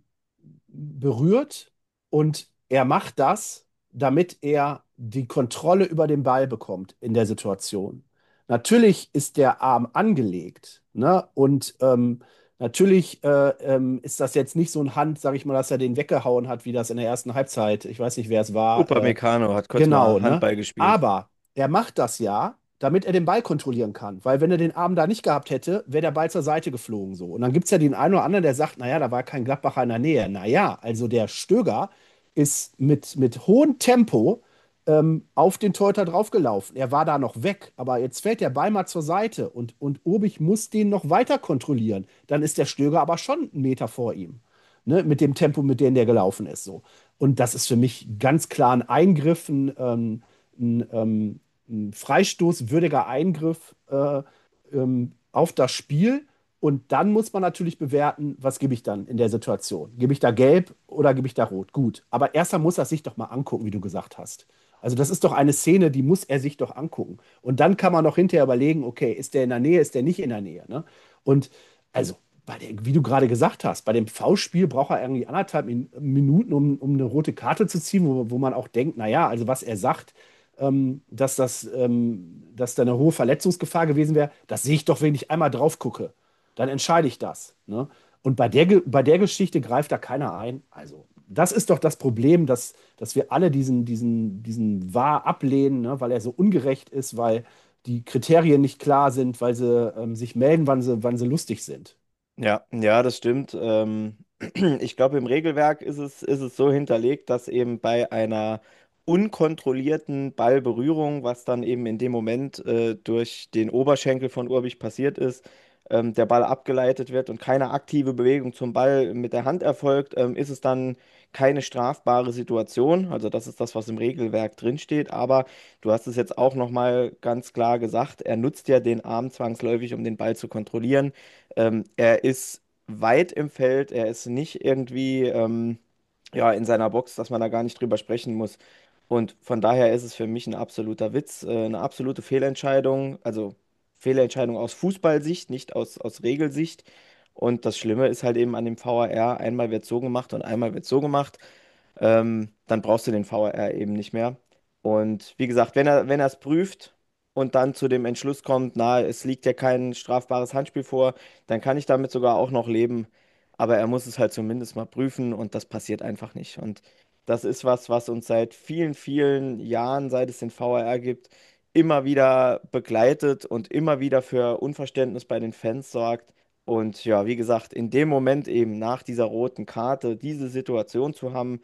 berührt und er macht das, damit er die Kontrolle über den Ball bekommt in der Situation. Natürlich ist der Arm angelegt, ne? Und ähm, natürlich äh, ähm, ist das jetzt nicht so ein Hand, sag ich mal, dass er den weggehauen hat, wie das in der ersten Halbzeit. Ich weiß nicht, wer es war. Äh, Upamecano hat kurz genau, mal ne? Handball gespielt. Aber er macht das ja, damit er den Ball kontrollieren kann. Weil wenn er den Arm da nicht gehabt hätte, wäre der Ball zur Seite geflogen so. Und dann gibt es ja den einen oder anderen, der sagt, naja, da war kein Gladbacher in der Nähe. Naja, also der Stöger ist mit, mit hohem Tempo ähm, auf den Torhüter draufgelaufen. Er war da noch weg, aber jetzt fällt der Ball mal zur Seite und, und Obich muss den noch weiter kontrollieren. Dann ist der Stöger aber schon einen Meter vor ihm. Ne, mit dem Tempo, mit dem der gelaufen ist. So. Und das ist für mich ganz klar ein Eingriff, ein, ähm, ein, ähm, ein freistoßwürdiger Eingriff äh, ähm, auf das Spiel. Und dann muss man natürlich bewerten, was gebe ich dann in der Situation? Gebe ich da gelb oder gebe ich da rot? Gut. Aber erstmal muss er sich doch mal angucken, wie du gesagt hast. Also das ist doch eine Szene, die muss er sich doch angucken. Und dann kann man noch hinterher überlegen, okay, ist der in der Nähe, ist der nicht in der Nähe? Ne? Und also, bei der, wie du gerade gesagt hast, bei dem Foulspiel braucht er irgendwie anderthalb Min Minuten, um, um eine rote Karte zu ziehen, wo, wo man auch denkt, naja, also was er sagt, ähm, dass das, ähm, dass da eine hohe Verletzungsgefahr gewesen wäre, das sehe ich doch, wenn ich einmal drauf gucke. Dann entscheide ich das. Ne? Und bei der, Ge- bei der Geschichte greift da keiner ein. Also, das ist doch das Problem, dass, dass wir alle diesen, diesen, diesen V A R ablehnen, ne? Weil er so ungerecht ist, weil die Kriterien nicht klar sind, weil sie ähm, sich melden, wann sie, wann sie lustig sind. Ja, ja, das stimmt. Ähm, ich glaube, im Regelwerk ist es, ist es so hinterlegt, dass eben bei einer unkontrollierten Ballberührung, was dann eben in dem Moment äh, durch den Oberschenkel von Urbich passiert ist, ähm, der Ball abgeleitet wird und keine aktive Bewegung zum Ball mit der Hand erfolgt, ähm, ist es dann keine strafbare Situation. Also das ist das, was im Regelwerk drinsteht. Aber du hast es jetzt auch nochmal ganz klar gesagt, er nutzt ja den Arm zwangsläufig, um den Ball zu kontrollieren. Ähm, er ist weit im Feld, er ist nicht irgendwie ähm, ja, in seiner Box, dass man da gar nicht drüber sprechen muss. Und von daher ist es für mich ein absoluter Witz, äh, eine absolute Fehlentscheidung, also Fehlentscheidung aus Fußballsicht, nicht aus, aus Regelsicht. Und das Schlimme ist halt eben an dem V A R, einmal wird so gemacht und einmal wird so gemacht, ähm, dann brauchst du den V A R eben nicht mehr. Und wie gesagt, wenn er, wenn er es prüft und dann zu dem Entschluss kommt, na, es liegt ja kein strafbares Handspiel vor, dann kann ich damit sogar auch noch leben. Aber er muss es halt zumindest mal prüfen und das passiert einfach nicht. Und das ist was, was uns seit vielen, vielen Jahren, seit es den V A R gibt, immer wieder begleitet und immer wieder für Unverständnis bei den Fans sorgt. Und ja, wie gesagt, in dem Moment eben nach dieser roten Karte diese Situation zu haben,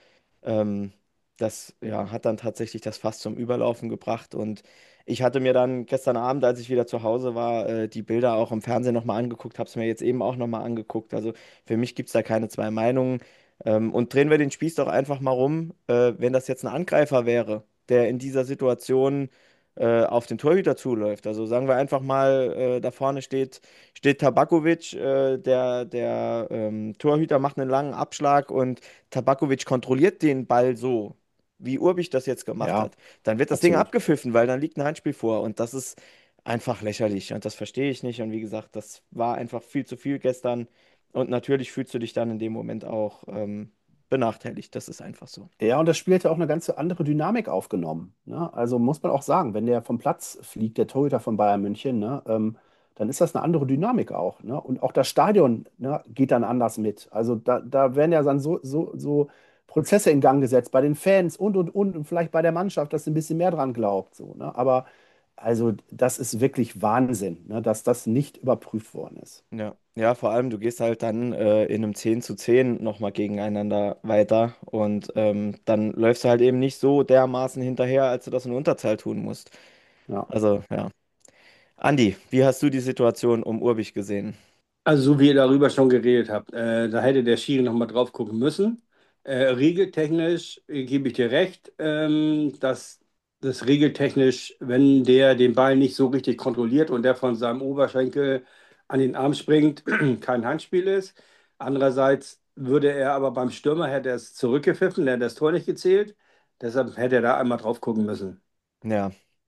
Ähm, Das ja, hat dann tatsächlich das Fass zum Überlaufen gebracht. Und ich hatte mir dann gestern Abend, als ich wieder zu Hause war, äh, die Bilder auch im Fernsehen nochmal angeguckt, habe es mir jetzt eben auch nochmal angeguckt. Also für mich gibt es da keine zwei Meinungen. Ähm, und drehen wir den Spieß doch einfach mal rum, äh, wenn das jetzt ein Angreifer wäre, der in dieser Situation äh, auf den Torhüter zuläuft. Also sagen wir einfach mal, äh, da vorne steht, steht Tabakovic, äh, der, der ähm, Torhüter macht einen langen Abschlag und Tabakovic kontrolliert den Ball so, wie Urbich das jetzt gemacht Ja, hat. Dann wird das Ding absolut. abgepfiffen, weil dann liegt ein Handspiel vor und das ist einfach lächerlich und das verstehe ich nicht. Und wie gesagt, das war einfach viel zu viel gestern und natürlich fühlst du dich dann in dem Moment auch ähm, benachteiligt. Das ist einfach so. Ja, und das Spiel hat ja auch eine ganz andere Dynamik aufgenommen. Ne? Also muss man auch sagen, wenn der vom Platz fliegt, der Torhüter von Bayern München, ne, ähm, dann ist das eine andere Dynamik auch. Ne? Und auch das Stadion, ne, geht dann anders mit. Also da, da werden ja dann so, so, so Prozesse in Gang gesetzt bei den Fans und, und, und, und vielleicht bei der Mannschaft, dass sie ein bisschen mehr dran glaubt. So, ne? Aber also das ist wirklich Wahnsinn, ne, dass das nicht überprüft worden ist. Ja, ja, vor allem, du gehst halt dann äh, in einem zehn zu zehn nochmal gegeneinander weiter und ähm, dann läufst du halt eben nicht so dermaßen hinterher, als du das in Unterzahl tun musst. Ja. Also, ja. Andi, wie hast du die Situation um Urbich gesehen? Also, so wie ihr darüber schon geredet habt, äh, da hätte der Schiri noch mal drauf gucken müssen. Äh, regeltechnisch äh, gebe ich dir recht, ähm, dass das regeltechnisch, wenn der den Ball nicht so richtig kontrolliert und der von seinem Oberschenkel an den Arm springt, kein Handspiel ist. Andererseits würde er aber beim Stürmer hätte er es zurückgepfiffen, der hätte das Tor nicht gezählt. Deshalb hätte er da einmal drauf gucken müssen. Ja,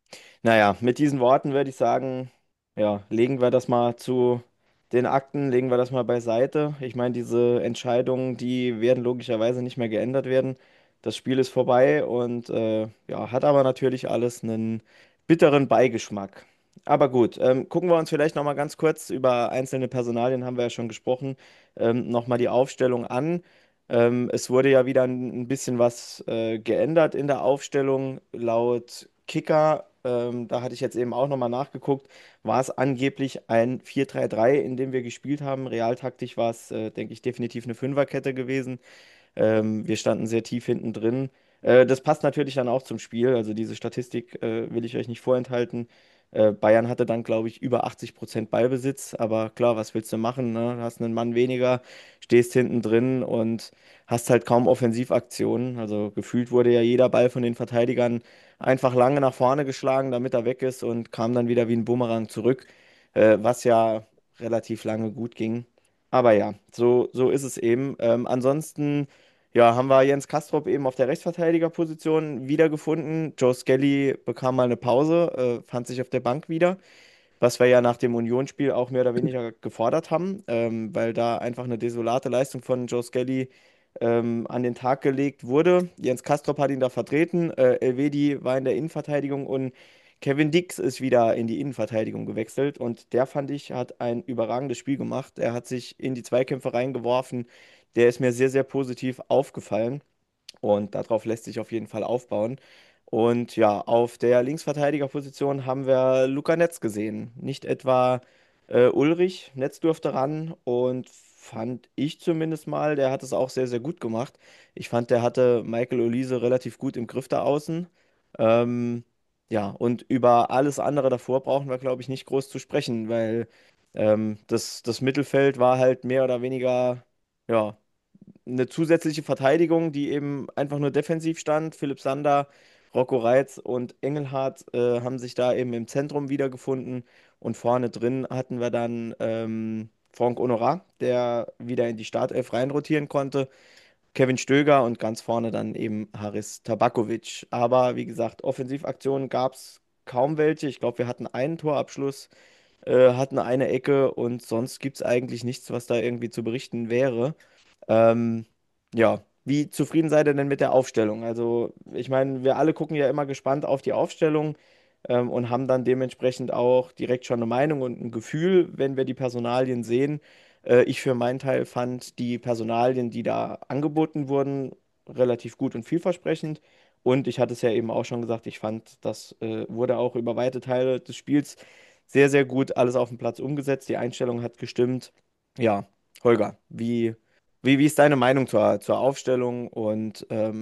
naja, mit diesen Worten würde ich sagen, ja, legen wir das mal zu den Akten, legen wir das mal beiseite. Ich meine, diese Entscheidungen, die werden logischerweise nicht mehr geändert werden. Das Spiel ist vorbei und äh, ja, hat aber natürlich alles einen bitteren Beigeschmack. Aber gut, ähm, gucken wir uns vielleicht noch mal ganz kurz über einzelne Personalien, haben wir ja schon gesprochen, ähm, noch mal die Aufstellung an. Ähm, es wurde ja wieder ein, ein bisschen was äh, geändert in der Aufstellung. Laut Kicker, ähm, da hatte ich jetzt eben auch nochmal nachgeguckt, war es angeblich ein vier drei drei, in dem wir gespielt haben. Realtaktisch war es, äh, denke ich, definitiv eine Fünferkette gewesen. Ähm, wir standen sehr tief hinten drin. Äh, das passt natürlich dann auch zum Spiel. Also diese Statistik äh, will ich euch nicht vorenthalten. Äh, Bayern hatte dann, glaube ich, über achtzig Prozent Ballbesitz. Aber klar, was willst du machen? Ne? Du hast einen Mann weniger, stehst hinten drin und hast halt kaum Offensivaktionen. Also gefühlt wurde ja jeder Ball von den Verteidigern einfach lange nach vorne geschlagen, damit er weg ist und kam dann wieder wie ein Bumerang zurück, äh, was ja relativ lange gut ging. Aber ja, so, so ist es eben. Ähm, ansonsten, ja, haben wir Jens Castrop eben auf der Rechtsverteidigerposition wiedergefunden. Joe Skelly bekam mal eine Pause, äh, fand sich auf der Bank wieder, was wir ja nach dem Unionsspiel auch mehr oder weniger gefordert haben, ähm, weil da einfach eine desolate Leistung von Joe Skelly ähm, an den Tag gelegt wurde. Jens Castrop hat ihn da vertreten, äh, Elvedi war in der Innenverteidigung und Kevin Dix ist wieder in die Innenverteidigung gewechselt und der, fand ich, hat ein überragendes Spiel gemacht. Er hat sich in die Zweikämpfe reingeworfen. Der ist mir sehr, sehr positiv aufgefallen. Und darauf lässt sich auf jeden Fall aufbauen. Und ja, auf der Linksverteidigerposition haben wir Luca Netz gesehen. Nicht etwa äh, Ulrich. Netz durfte ran und fand ich zumindest mal, der hat es auch sehr, sehr gut gemacht. Ich fand, der hatte Michael Olise relativ gut im Griff da außen. Ähm, ja, und über alles andere davor brauchen wir, glaube ich, nicht groß zu sprechen, weil ähm, das, das Mittelfeld war halt mehr oder weniger, ja, eine zusätzliche Verteidigung, die eben einfach nur defensiv stand. Philipp Sander, Rocco Reitz und Engelhardt äh, haben sich da eben im Zentrum wiedergefunden. Und vorne drin hatten wir dann ähm, Franck Honorat, der wieder in die Startelf reinrotieren konnte. Kevin Stöger und ganz vorne dann eben Haris Tabakovic. Aber wie gesagt, Offensivaktionen gab es kaum welche. Ich glaube, wir hatten einen Torabschluss, äh, hatten eine Ecke und sonst gibt es eigentlich nichts, was da irgendwie zu berichten wäre. Ähm, ja, wie zufrieden seid ihr denn mit der Aufstellung? Also, ich meine, wir alle gucken ja immer gespannt auf die Aufstellung ähm, und haben dann dementsprechend auch direkt schon eine Meinung und ein Gefühl, wenn wir die Personalien sehen. Äh, ich für meinen Teil fand die Personalien, die da angeboten wurden, relativ gut und vielversprechend. Und ich hatte es ja eben auch schon gesagt, ich fand, das äh, wurde auch über weite Teile des Spiels sehr, sehr gut alles auf dem Platz umgesetzt. Die Einstellung hat gestimmt. Ja, Holger, wie, wie, wie ist deine Meinung zur, zur Aufstellung und ähm,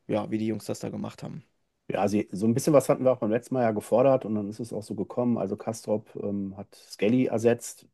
ja, wie die Jungs das da gemacht haben. Ja, sie, so ein bisschen was hatten wir auch beim letzten Mal ja gefordert und dann ist es auch so gekommen. Also Kastrop ähm, hat Skelly ersetzt,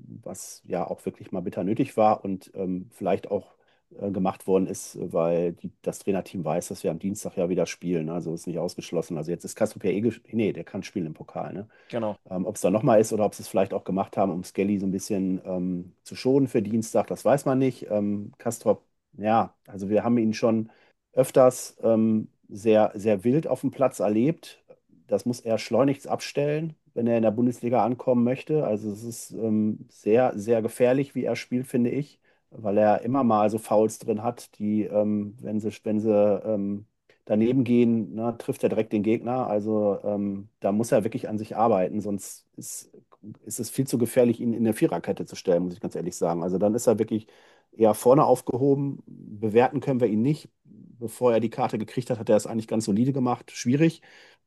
was ja auch wirklich mal bitter nötig war und ähm, vielleicht auch äh, gemacht worden ist, weil die, das Trainerteam weiß, dass wir am Dienstag ja wieder spielen. Also ist nicht ausgeschlossen. Also jetzt ist Kastrop ja eh, ges- nee, der kann spielen im Pokal, ne? Genau. Ähm, ob es da nochmal ist oder ob sie es vielleicht auch gemacht haben, um Skelly so ein bisschen ähm, zu schonen für Dienstag, das weiß man nicht. Ähm, Kastrop, ja, also wir haben ihn schon öfters ähm, sehr, sehr wild auf dem Platz erlebt. Das muss er schleunigst abstellen, wenn er in der Bundesliga ankommen möchte. Also es ist ähm, sehr, sehr gefährlich, wie er spielt, finde ich, weil er immer mal so Fouls drin hat, die, ähm, wenn sie, wenn sie ähm, daneben gehen, ne, trifft er direkt den Gegner. Also ähm, da muss er wirklich an sich arbeiten, sonst ist, ist es viel zu gefährlich, ihn in eine Viererkette zu stellen, muss ich ganz ehrlich sagen. Also dann ist er wirklich eher vorne aufgehoben. Bewerten können wir ihn nicht. Bevor er die Karte gekriegt hat, hat er es eigentlich ganz solide gemacht. Schwierig.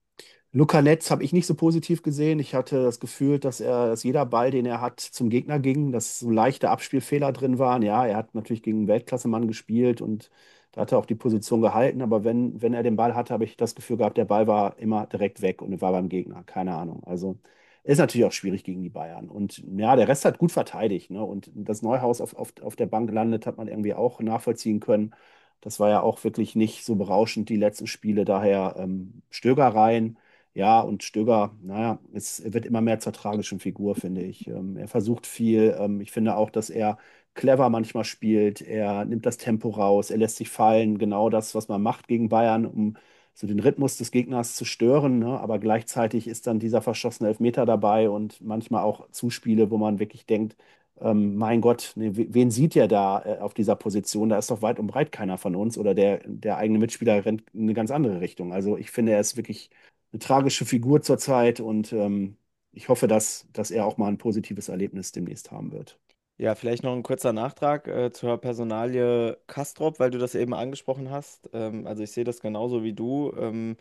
Luca Netz habe ich nicht so positiv gesehen. Ich hatte das Gefühl, dass er, dass jeder Ball, den er hat, zum Gegner ging, dass so leichte Abspielfehler drin waren. Ja, er hat natürlich gegen einen Weltklassemann gespielt und da hat er auch die Position gehalten. Aber wenn, wenn er den Ball hatte, habe ich das Gefühl gehabt, der Ball war immer direkt weg und war beim Gegner. Keine Ahnung. Also ist natürlich auch schwierig gegen die Bayern. Und ja, der Rest hat gut verteidigt. Ne? Und dass Neuhaus auf, auf, auf der Bank landet, hat man irgendwie auch nachvollziehen können. Das war ja auch wirklich nicht so berauschend, die letzten Spiele. Daher ähm, Stöger rein. Ja, und Stöger, naja, es er wird immer mehr zur tragischen Figur, finde ich. Ähm, er versucht viel. Ähm, ich finde auch, dass er clever manchmal spielt. Er nimmt das Tempo raus, er lässt sich fallen. Genau das, was man macht gegen Bayern, um so den Rhythmus des Gegners zu stören. Ne? Aber gleichzeitig ist dann dieser verschossene Elfmeter dabei und manchmal auch Zuspiele, wo man wirklich denkt, ähm, mein Gott, ne, we- wen sieht der da äh, auf dieser Position? Da ist doch weit und breit keiner von uns oder der, der eigene Mitspieler rennt in eine ganz andere Richtung. Also ich finde, er ist wirklich eine tragische Figur zurzeit und ähm, ich hoffe, dass, dass er auch mal ein positives Erlebnis demnächst haben wird. Ja, vielleicht noch ein kurzer Nachtrag äh, zur Personalie Kastrop, weil du das eben angesprochen hast. Ähm, also ich sehe das genauso wie du. Ähm,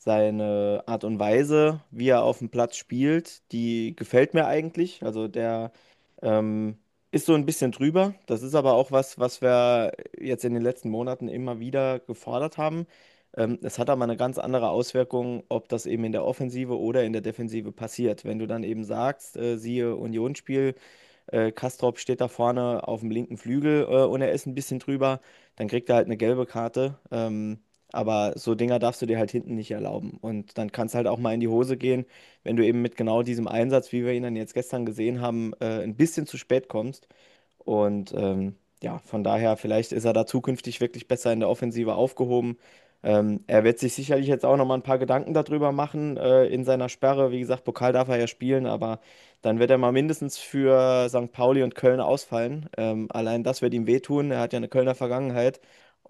seine Art und Weise, wie er auf dem Platz spielt, die gefällt mir eigentlich. Also der ähm, ist so ein bisschen drüber. Das ist aber auch was, was wir jetzt in den letzten Monaten immer wieder gefordert haben. Ähm, es hat aber eine ganz andere Auswirkung, ob das eben in der Offensive oder in der Defensive passiert. Wenn du dann eben sagst, äh, siehe Unionsspiel, äh, Kastrop steht da vorne auf dem linken Flügel äh, und er ist ein bisschen drüber, dann kriegt er halt eine gelbe Karte. Ähm, aber so Dinger darfst du dir halt hinten nicht erlauben. Und dann kann es halt auch mal in die Hose gehen, wenn du eben mit genau diesem Einsatz, wie wir ihn dann jetzt gestern gesehen haben, äh, ein bisschen zu spät kommst. Und ähm, ja, von daher, vielleicht ist er da zukünftig wirklich besser in der Offensive aufgehoben. Ähm, er wird sich sicherlich jetzt auch nochmal ein paar Gedanken darüber machen, äh, in seiner Sperre. Wie gesagt, Pokal darf er ja spielen, aber dann wird er mal mindestens für Sankt Pauli und Köln ausfallen. Ähm, allein das wird ihm wehtun. Er hat ja eine Kölner Vergangenheit.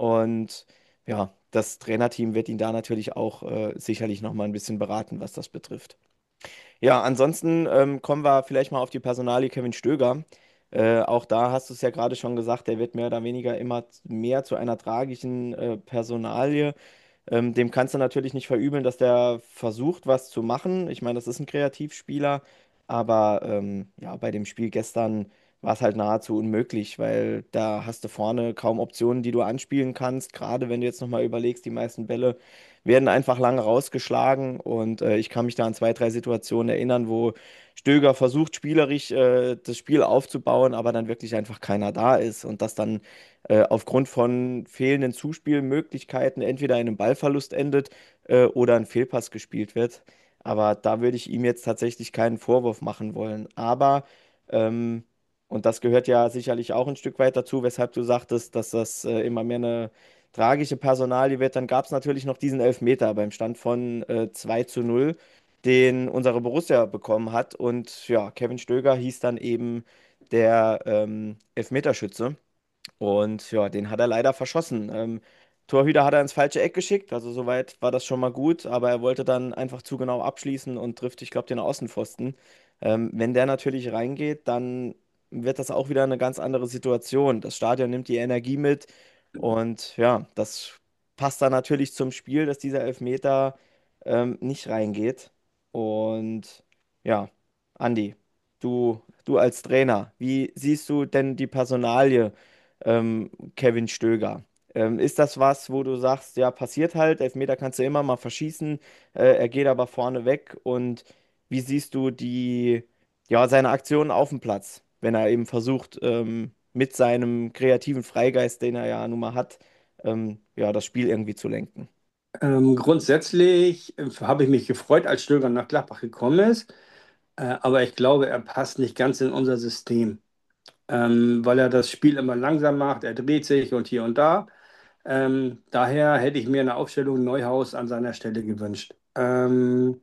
Und ja, das Trainerteam wird ihn da natürlich auch äh, sicherlich nochmal ein bisschen beraten, was das betrifft. Ja, ansonsten ähm, kommen wir vielleicht mal auf die Personalie Kevin Stöger. Äh, auch da hast du es ja gerade schon gesagt, der wird mehr oder weniger immer mehr zu einer tragischen äh, Personalie. Ähm, dem kannst du natürlich nicht verübeln, dass der versucht, was zu machen. Ich meine, das ist ein Kreativspieler, aber ähm, ja, bei dem Spiel gestern war es halt nahezu unmöglich, weil da hast du vorne kaum Optionen, die du anspielen kannst. Gerade wenn du jetzt nochmal überlegst, die meisten Bälle werden einfach lange rausgeschlagen und äh, ich kann mich da an zwei, drei Situationen erinnern, wo Stöger versucht, spielerisch äh, das Spiel aufzubauen, aber dann wirklich einfach keiner da ist und das dann äh, aufgrund von fehlenden Zuspielmöglichkeiten entweder in einem Ballverlust endet äh, oder ein Fehlpass gespielt wird. Aber da würde ich ihm jetzt tatsächlich keinen Vorwurf machen wollen. Aber, ähm, und das gehört ja sicherlich auch ein Stück weit dazu, weshalb du sagtest, dass das äh, immer mehr eine tragische Personalie wird, dann gab es natürlich noch diesen Elfmeter beim Stand von äh, zwei zu null, den unsere Borussia bekommen hat. Und ja, Kevin Stöger hieß dann eben der ähm, Elfmeterschütze. Und ja, den hat er leider verschossen. Ähm, Torhüter hat er ins falsche Eck geschickt, also soweit war das schon mal gut, aber er wollte dann einfach zu genau abschließen und trifft, ich glaube, den Außenpfosten. Ähm, wenn der natürlich reingeht, dann wird das auch wieder eine ganz andere Situation. Das Stadion nimmt die Energie mit und ja, das passt dann natürlich zum Spiel, dass dieser Elfmeter ähm, nicht reingeht. Und ja, Andi, du, du als Trainer, wie siehst du denn die Personalie? ähm, Kevin Stöger. Ähm, ist das was, wo du sagst, ja, passiert halt, Elfmeter kannst du immer mal verschießen, äh, er geht aber vorne weg und wie siehst du die, ja, seine Aktionen auf dem Platz, wenn er eben versucht, ähm, mit seinem kreativen Freigeist, den er ja nun mal hat, ähm, ja, das Spiel irgendwie zu lenken? Ähm, grundsätzlich äh, habe ich mich gefreut, als Stöger nach Gladbach gekommen ist, äh, aber ich glaube, er passt nicht ganz in unser System, ähm, weil er das Spiel immer langsam macht, er dreht sich und hier und da. Ähm, daher hätte ich mir eine Aufstellung Neuhaus an seiner Stelle gewünscht. Ähm,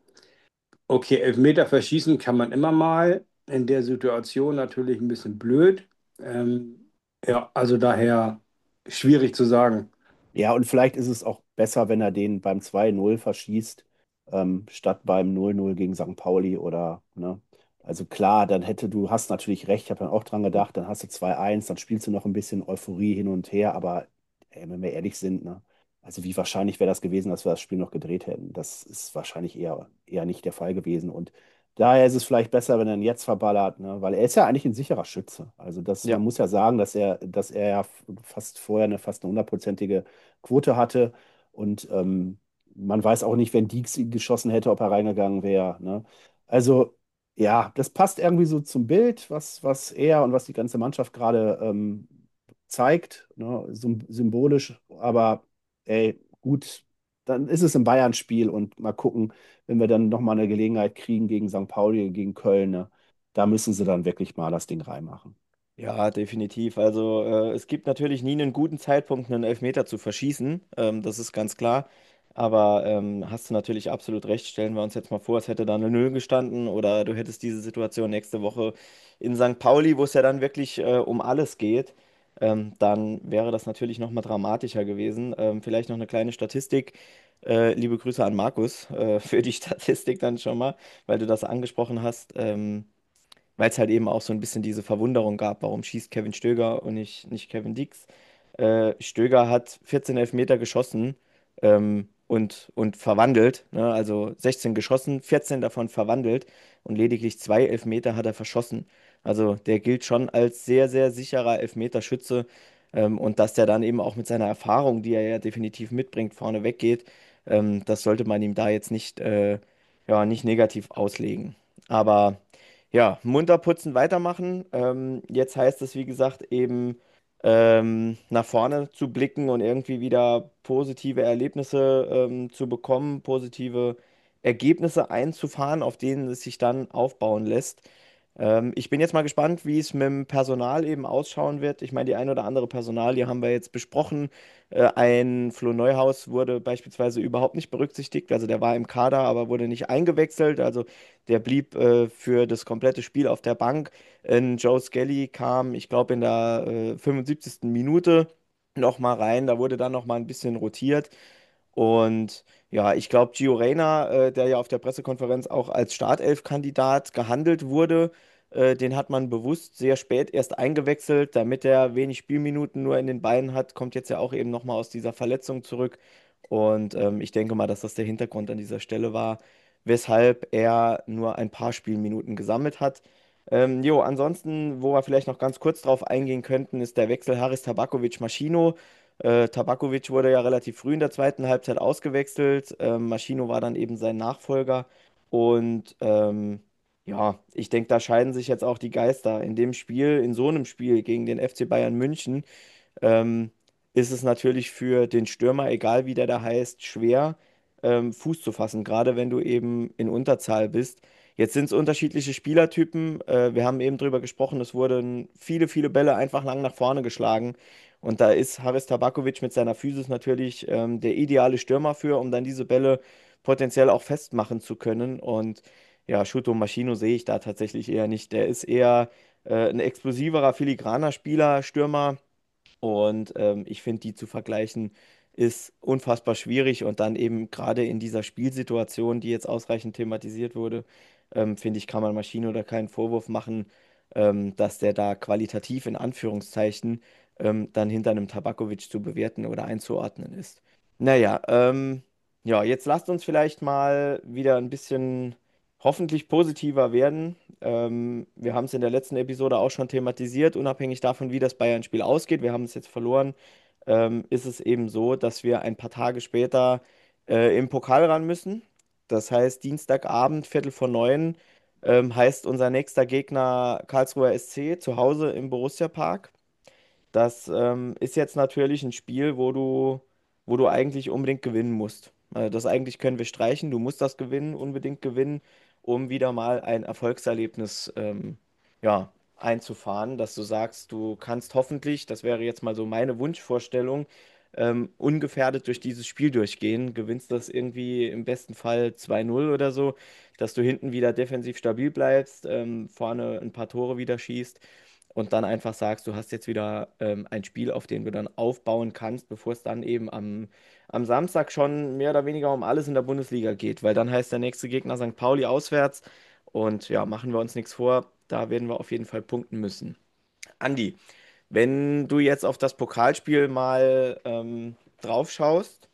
okay, Elfmeter verschießen kann man immer mal. In der Situation natürlich ein bisschen blöd. Ähm, ja, also daher schwierig zu sagen. Ja, und vielleicht ist es auch besser, wenn er den beim zwei null verschießt, ähm, statt beim null null gegen Sankt Pauli oder, ne? Also klar, dann hätte du, hast natürlich recht, ich habe dann auch dran gedacht, dann hast du zwei eins, dann spielst du noch ein bisschen Euphorie hin und her, aber ey, wenn wir ehrlich sind, ne? Also wie wahrscheinlich wäre das gewesen, dass wir das Spiel noch gedreht hätten? Das ist wahrscheinlich eher, eher nicht der Fall gewesen. Und daher ist es vielleicht besser, wenn er ihn jetzt verballert, ne? Weil er ist ja eigentlich ein sicherer Schütze. Also das, man Ja. muss ja sagen, dass er, dass er ja fast vorher eine fast eine hundertprozentige Quote hatte. Und ähm, man weiß auch nicht, wenn Deeks ihn geschossen hätte, ob er reingegangen wäre. Ne? Also, ja, das passt irgendwie so zum Bild, was, was er und was die ganze Mannschaft gerade ähm, zeigt, ne? Sym symbolisch. Aber ey, gut, dann ist es ein Bayern-Spiel und mal gucken, wenn wir dann nochmal eine Gelegenheit kriegen gegen Sankt Pauli, gegen Köln, ne? Da müssen sie dann wirklich mal das Ding reinmachen. Ja, definitiv. Also äh, es gibt natürlich nie einen guten Zeitpunkt, einen Elfmeter zu verschießen. Ähm, das ist ganz klar. Aber ähm, hast du natürlich absolut recht. Stellen wir uns jetzt mal vor, es hätte da eine Null gestanden oder du hättest diese Situation nächste Woche in Sankt Pauli, wo es ja dann wirklich äh, um alles geht. Ähm, dann wäre das natürlich noch mal dramatischer gewesen. Ähm, vielleicht noch eine kleine Statistik. Äh, liebe Grüße an Markus äh, für die Statistik dann schon mal, weil du das angesprochen hast. Ähm, weil es halt eben auch so ein bisschen diese Verwunderung gab, warum schießt Kevin Stöger und nicht, nicht Kevin Dix. Äh, Stöger hat vierzehn Elfmeter geschossen ähm, und, und verwandelt, ne? Also sechzehn geschossen, vierzehn davon verwandelt und lediglich zwei Elfmeter hat er verschossen. Also der gilt schon als sehr, sehr sicherer Elfmeterschütze ähm, und dass der dann eben auch mit seiner Erfahrung, die er ja definitiv mitbringt, vorne weggeht, ähm, das sollte man ihm da jetzt nicht, äh, ja, nicht negativ auslegen. Aber ja, munter putzen, weitermachen. Ähm, jetzt heißt es, wie gesagt, eben ähm, nach vorne zu blicken und irgendwie wieder positive Erlebnisse ähm, zu bekommen, positive Ergebnisse einzufahren, auf denen es sich dann aufbauen lässt. Ähm, ich bin jetzt mal gespannt, wie es mit dem Personal eben ausschauen wird. Ich meine, die ein oder andere Personalie haben wir jetzt besprochen. Äh, ein Flo Neuhaus wurde beispielsweise überhaupt nicht berücksichtigt. Also der war im Kader, aber wurde nicht eingewechselt. Also der blieb äh, für das komplette Spiel auf der Bank. Ein Joe Skelly kam, ich glaube, in der äh, fünfundsiebzigsten Minute noch mal rein. Da wurde dann noch mal ein bisschen rotiert. Und ja, ich glaube, Gio Reyna, äh, der ja auf der Pressekonferenz auch als Startelf-Kandidat gehandelt wurde, äh, den hat man bewusst sehr spät erst eingewechselt, damit er wenig Spielminuten nur in den Beinen hat, kommt jetzt ja auch eben nochmal aus dieser Verletzung zurück. Und ähm, ich denke mal, dass das der Hintergrund an dieser Stelle war, weshalb er nur ein paar Spielminuten gesammelt hat. Ähm, jo, ansonsten, wo wir vielleicht noch ganz kurz drauf eingehen könnten, ist der Wechsel Haris Tabakovic-Maschino. Äh, Tabakovic wurde ja relativ früh in der zweiten Halbzeit ausgewechselt. Ähm, Maschino war dann eben sein Nachfolger. Und ähm, ja, ich denke, da scheiden sich jetzt auch die Geister. In dem Spiel, in so einem Spiel gegen den F C Bayern München, ähm, ist es natürlich für den Stürmer, egal wie der da heißt, schwer, ähm, Fuß zu fassen, gerade wenn du eben in Unterzahl bist. Jetzt sind es unterschiedliche Spielertypen. Äh, wir haben eben drüber gesprochen, es wurden viele, viele Bälle einfach lang nach vorne geschlagen. Und da ist Haris Tabakovic mit seiner Physis natürlich ähm, der ideale Stürmer für, um dann diese Bälle potenziell auch festmachen zu können. Und ja, Shuto Maschino sehe ich da tatsächlich eher nicht. Der ist eher äh, ein explosiverer, filigraner Spieler, Stürmer. Und ähm, ich finde, die zu vergleichen ist unfassbar schwierig. Und dann eben gerade in dieser Spielsituation, die jetzt ausreichend thematisiert wurde, ähm, finde ich, kann man Maschino da keinen Vorwurf machen, ähm, dass der da qualitativ in Anführungszeichen ähm, dann hinter einem Tabakovic zu bewerten oder einzuordnen ist. Naja, ähm, ja, jetzt lasst uns vielleicht mal wieder ein bisschen hoffentlich positiver werden. Ähm, wir haben es in der letzten Episode auch schon thematisiert, unabhängig davon, wie das Bayern-Spiel ausgeht. Wir haben es jetzt verloren. ähm, ist es eben so, dass wir ein paar Tage später äh, im Pokal ran müssen. Das heißt, Dienstagabend, Viertel vor neun, ähm, heißt unser nächster Gegner Karlsruher S C zu Hause im Borussia Park. Das ähm, ist jetzt natürlich ein Spiel, wo du, wo du eigentlich unbedingt gewinnen musst. Äh, das eigentlich können wir streichen. Du musst das gewinnen, unbedingt gewinnen, um wieder mal ein Erfolgserlebnis ähm, ja, einzufahren, dass du sagst, du kannst hoffentlich, das wäre jetzt mal so meine Wunschvorstellung, ähm, ungefährdet durch dieses Spiel durchgehen, gewinnst das irgendwie im besten Fall zwei null oder so, dass du hinten wieder defensiv stabil bleibst, ähm, vorne ein paar Tore wieder schießt und dann einfach sagst, du hast jetzt wieder ähm, ein Spiel, auf dem du dann aufbauen kannst, bevor es dann eben am, am Samstag schon mehr oder weniger um alles in der Bundesliga geht, weil dann heißt der nächste Gegner Sankt Pauli auswärts und ja, machen wir uns nichts vor, da werden wir auf jeden Fall punkten müssen. Andi, wenn du jetzt auf das Pokalspiel mal ähm, drauf schaust,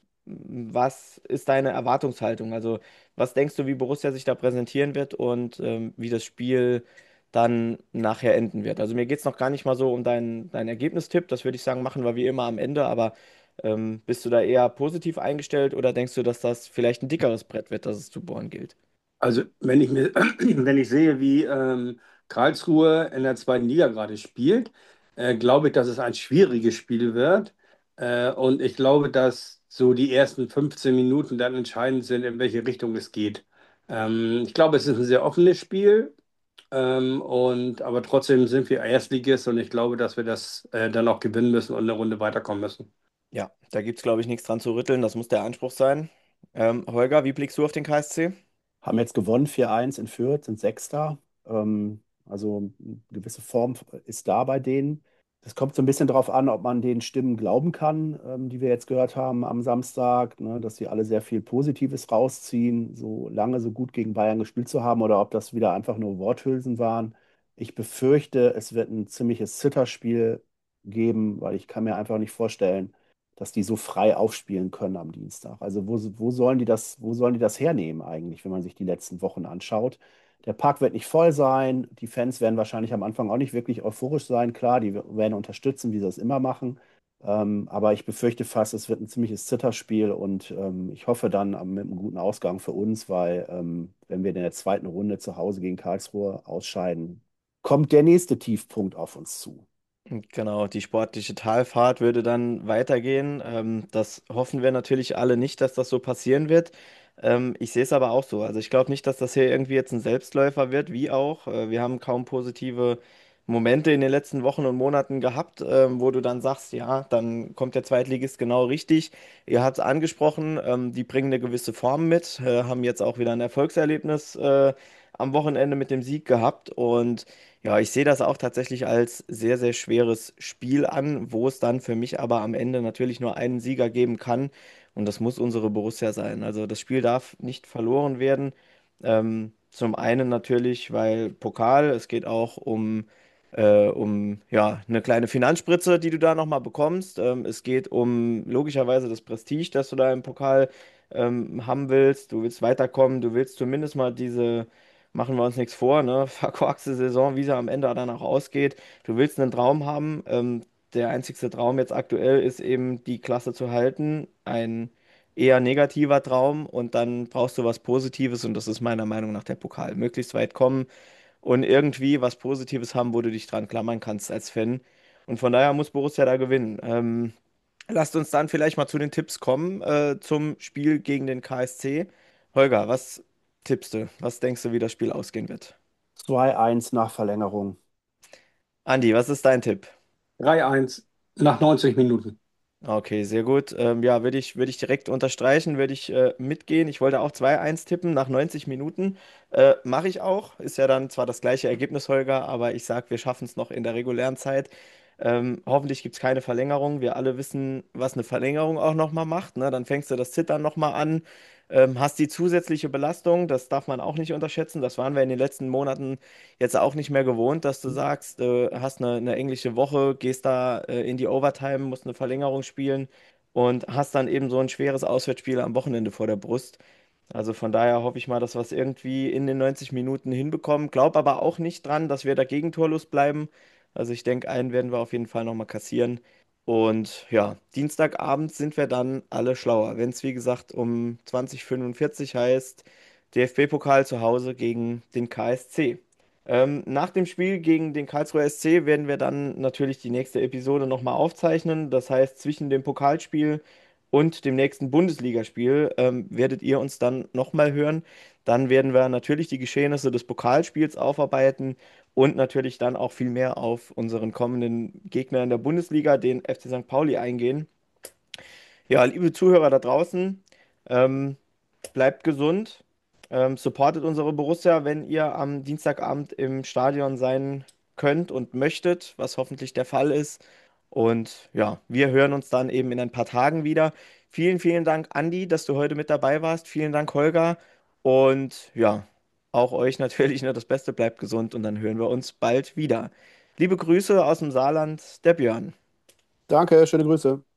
was ist deine Erwartungshaltung? Also, was denkst du, wie Borussia sich da präsentieren wird und ähm, wie das Spiel dann nachher enden wird? Also, mir geht es noch gar nicht mal so um deinen dein Ergebnistipp. Das würde ich sagen, machen wir wie immer am Ende. Aber ähm, bist du da eher positiv eingestellt oder denkst du, dass das vielleicht ein dickeres Brett wird, das es zu bohren gilt? Also wenn ich mir, wenn ich sehe, wie ähm, Karlsruhe in der zweiten Liga gerade spielt, äh, glaube ich, dass es ein schwieriges Spiel wird. Äh, und ich glaube, dass so die ersten fünfzehn Minuten dann entscheidend sind, in welche Richtung es geht. Ähm, ich glaube, es ist ein sehr offenes Spiel. Ähm, und, aber trotzdem sind wir Erstligist und ich glaube, dass wir das äh, dann auch gewinnen müssen und eine Runde weiterkommen müssen. Ja, da gibt es, glaube ich, nichts dran zu rütteln. Das muss der Anspruch sein. Ähm, Holger, wie blickst du auf den K S C? Haben jetzt gewonnen, vier eins in Fürth, sind Sechster. Ähm, also eine gewisse Form ist da bei denen. Es kommt so ein bisschen darauf an, ob man den Stimmen glauben kann, ähm, die wir jetzt gehört haben am Samstag, ne, dass sie alle sehr viel Positives rausziehen, so lange so gut gegen Bayern gespielt zu haben, oder ob das wieder einfach nur Worthülsen waren. Ich befürchte, es wird ein ziemliches Zitterspiel geben, weil ich kann mir einfach nicht vorstellen, dass die so frei aufspielen können am Dienstag. Also wo, wo sollen die das, wo sollen die das hernehmen eigentlich, wenn man sich die letzten Wochen anschaut? Der Park wird nicht voll sein, die Fans werden wahrscheinlich am Anfang auch nicht wirklich euphorisch sein. Klar, die werden unterstützen, wie sie das immer machen. Ähm, aber ich befürchte fast, es wird ein ziemliches Zitterspiel und ähm, ich hoffe dann am- mit einem guten Ausgang für uns, weil ähm, wenn wir in der zweiten Runde zu Hause gegen Karlsruhe ausscheiden, kommt der nächste Tiefpunkt auf uns zu. Genau, die sportliche Talfahrt würde dann weitergehen. Ähm, das hoffen wir natürlich alle nicht, dass das so passieren wird. Ähm, ich sehe es aber auch so. Also ich glaube nicht, dass das hier irgendwie jetzt ein Selbstläufer wird, wie auch. Äh, wir haben kaum positive Momente in den letzten Wochen und Monaten gehabt, ähm, wo du dann sagst, ja, dann kommt der Zweitligist genau richtig. Ihr habt es angesprochen, ähm, die bringen eine gewisse Form mit, äh, haben jetzt auch wieder ein Erfolgserlebnis äh, am Wochenende mit dem Sieg gehabt und ja, ich sehe das auch tatsächlich als sehr, sehr schweres Spiel an, wo es dann für mich aber am Ende natürlich nur einen Sieger geben kann. Und das muss unsere Borussia sein. Also das Spiel darf nicht verloren werden. Ähm, zum einen natürlich, weil Pokal, es geht auch um, äh, um ja, eine kleine Finanzspritze, die du da nochmal bekommst. Ähm, es geht um logischerweise das Prestige, das du da im Pokal ähm, haben willst. Du willst weiterkommen, du willst zumindest mal diese machen wir uns nichts vor, ne? Verkorkste Saison, wie sie am Ende dann auch ausgeht. Du willst einen Traum haben. Ähm, der einzigste Traum jetzt aktuell ist eben, die Klasse zu halten. Ein eher negativer Traum und dann brauchst du was Positives und das ist meiner Meinung nach der Pokal. Möglichst weit kommen und irgendwie was Positives haben, wo du dich dran klammern kannst als Fan. Und von daher muss Borussia da gewinnen. Ähm, lasst uns dann vielleicht mal zu den Tipps kommen, äh, zum Spiel gegen den K S C. Holger, was tippst du? Was denkst du, wie das Spiel ausgehen wird? zwei eins nach Verlängerung. Andi, was ist dein Tipp? drei eins nach neunzig Minuten. Okay, sehr gut. Ähm, ja, würde ich, würde ich direkt unterstreichen, würde ich äh, mitgehen. Ich wollte auch zwei eins tippen nach neunzig Minuten. Äh, mache ich auch. Ist ja dann zwar das gleiche Ergebnis, Holger, aber ich sage, wir schaffen es noch in der regulären Zeit. Ähm, hoffentlich gibt es keine Verlängerung. Wir alle wissen, was eine Verlängerung auch nochmal macht. Ne? Dann fängst du das Zittern nochmal an. Ähm, hast die zusätzliche Belastung, das darf man auch nicht unterschätzen. Das waren wir in den letzten Monaten jetzt auch nicht mehr gewohnt, dass du sagst, äh, hast eine, eine englische Woche, gehst da äh, in die Overtime, musst eine Verlängerung spielen und hast dann eben so ein schweres Auswärtsspiel am Wochenende vor der Brust. Also von daher hoffe ich mal, dass wir es irgendwie in den neunzig Minuten hinbekommen. Glaub aber auch nicht dran, dass wir dagegen torlos bleiben. Also ich denke, einen werden wir auf jeden Fall nochmal kassieren. Und ja, Dienstagabend sind wir dann alle schlauer, wenn es wie gesagt um zwanzig Uhr fünfundvierzig heißt, D F B-Pokal zu Hause gegen den K S C. Ähm, nach dem Spiel gegen den Karlsruher S C werden wir dann natürlich die nächste Episode nochmal aufzeichnen. Das heißt, zwischen dem Pokalspiel und dem nächsten Bundesligaspiel ähm, werdet ihr uns dann nochmal hören. Dann werden wir natürlich die Geschehnisse des Pokalspiels aufarbeiten und natürlich dann auch viel mehr auf unseren kommenden Gegner in der Bundesliga, den F C Sankt Pauli, eingehen. Ja, liebe Zuhörer da draußen, ähm, bleibt gesund, ähm, supportet unsere Borussia, wenn ihr am Dienstagabend im Stadion sein könnt und möchtet, was hoffentlich der Fall ist. Und ja, wir hören uns dann eben in ein paar Tagen wieder. Vielen, vielen Dank, Andi, dass du heute mit dabei warst. Vielen Dank, Holger. Und ja, auch euch natürlich nur das Beste, bleibt gesund und dann hören wir uns bald wieder. Liebe Grüße aus dem Saarland, der Björn. Danke, schöne Grüße.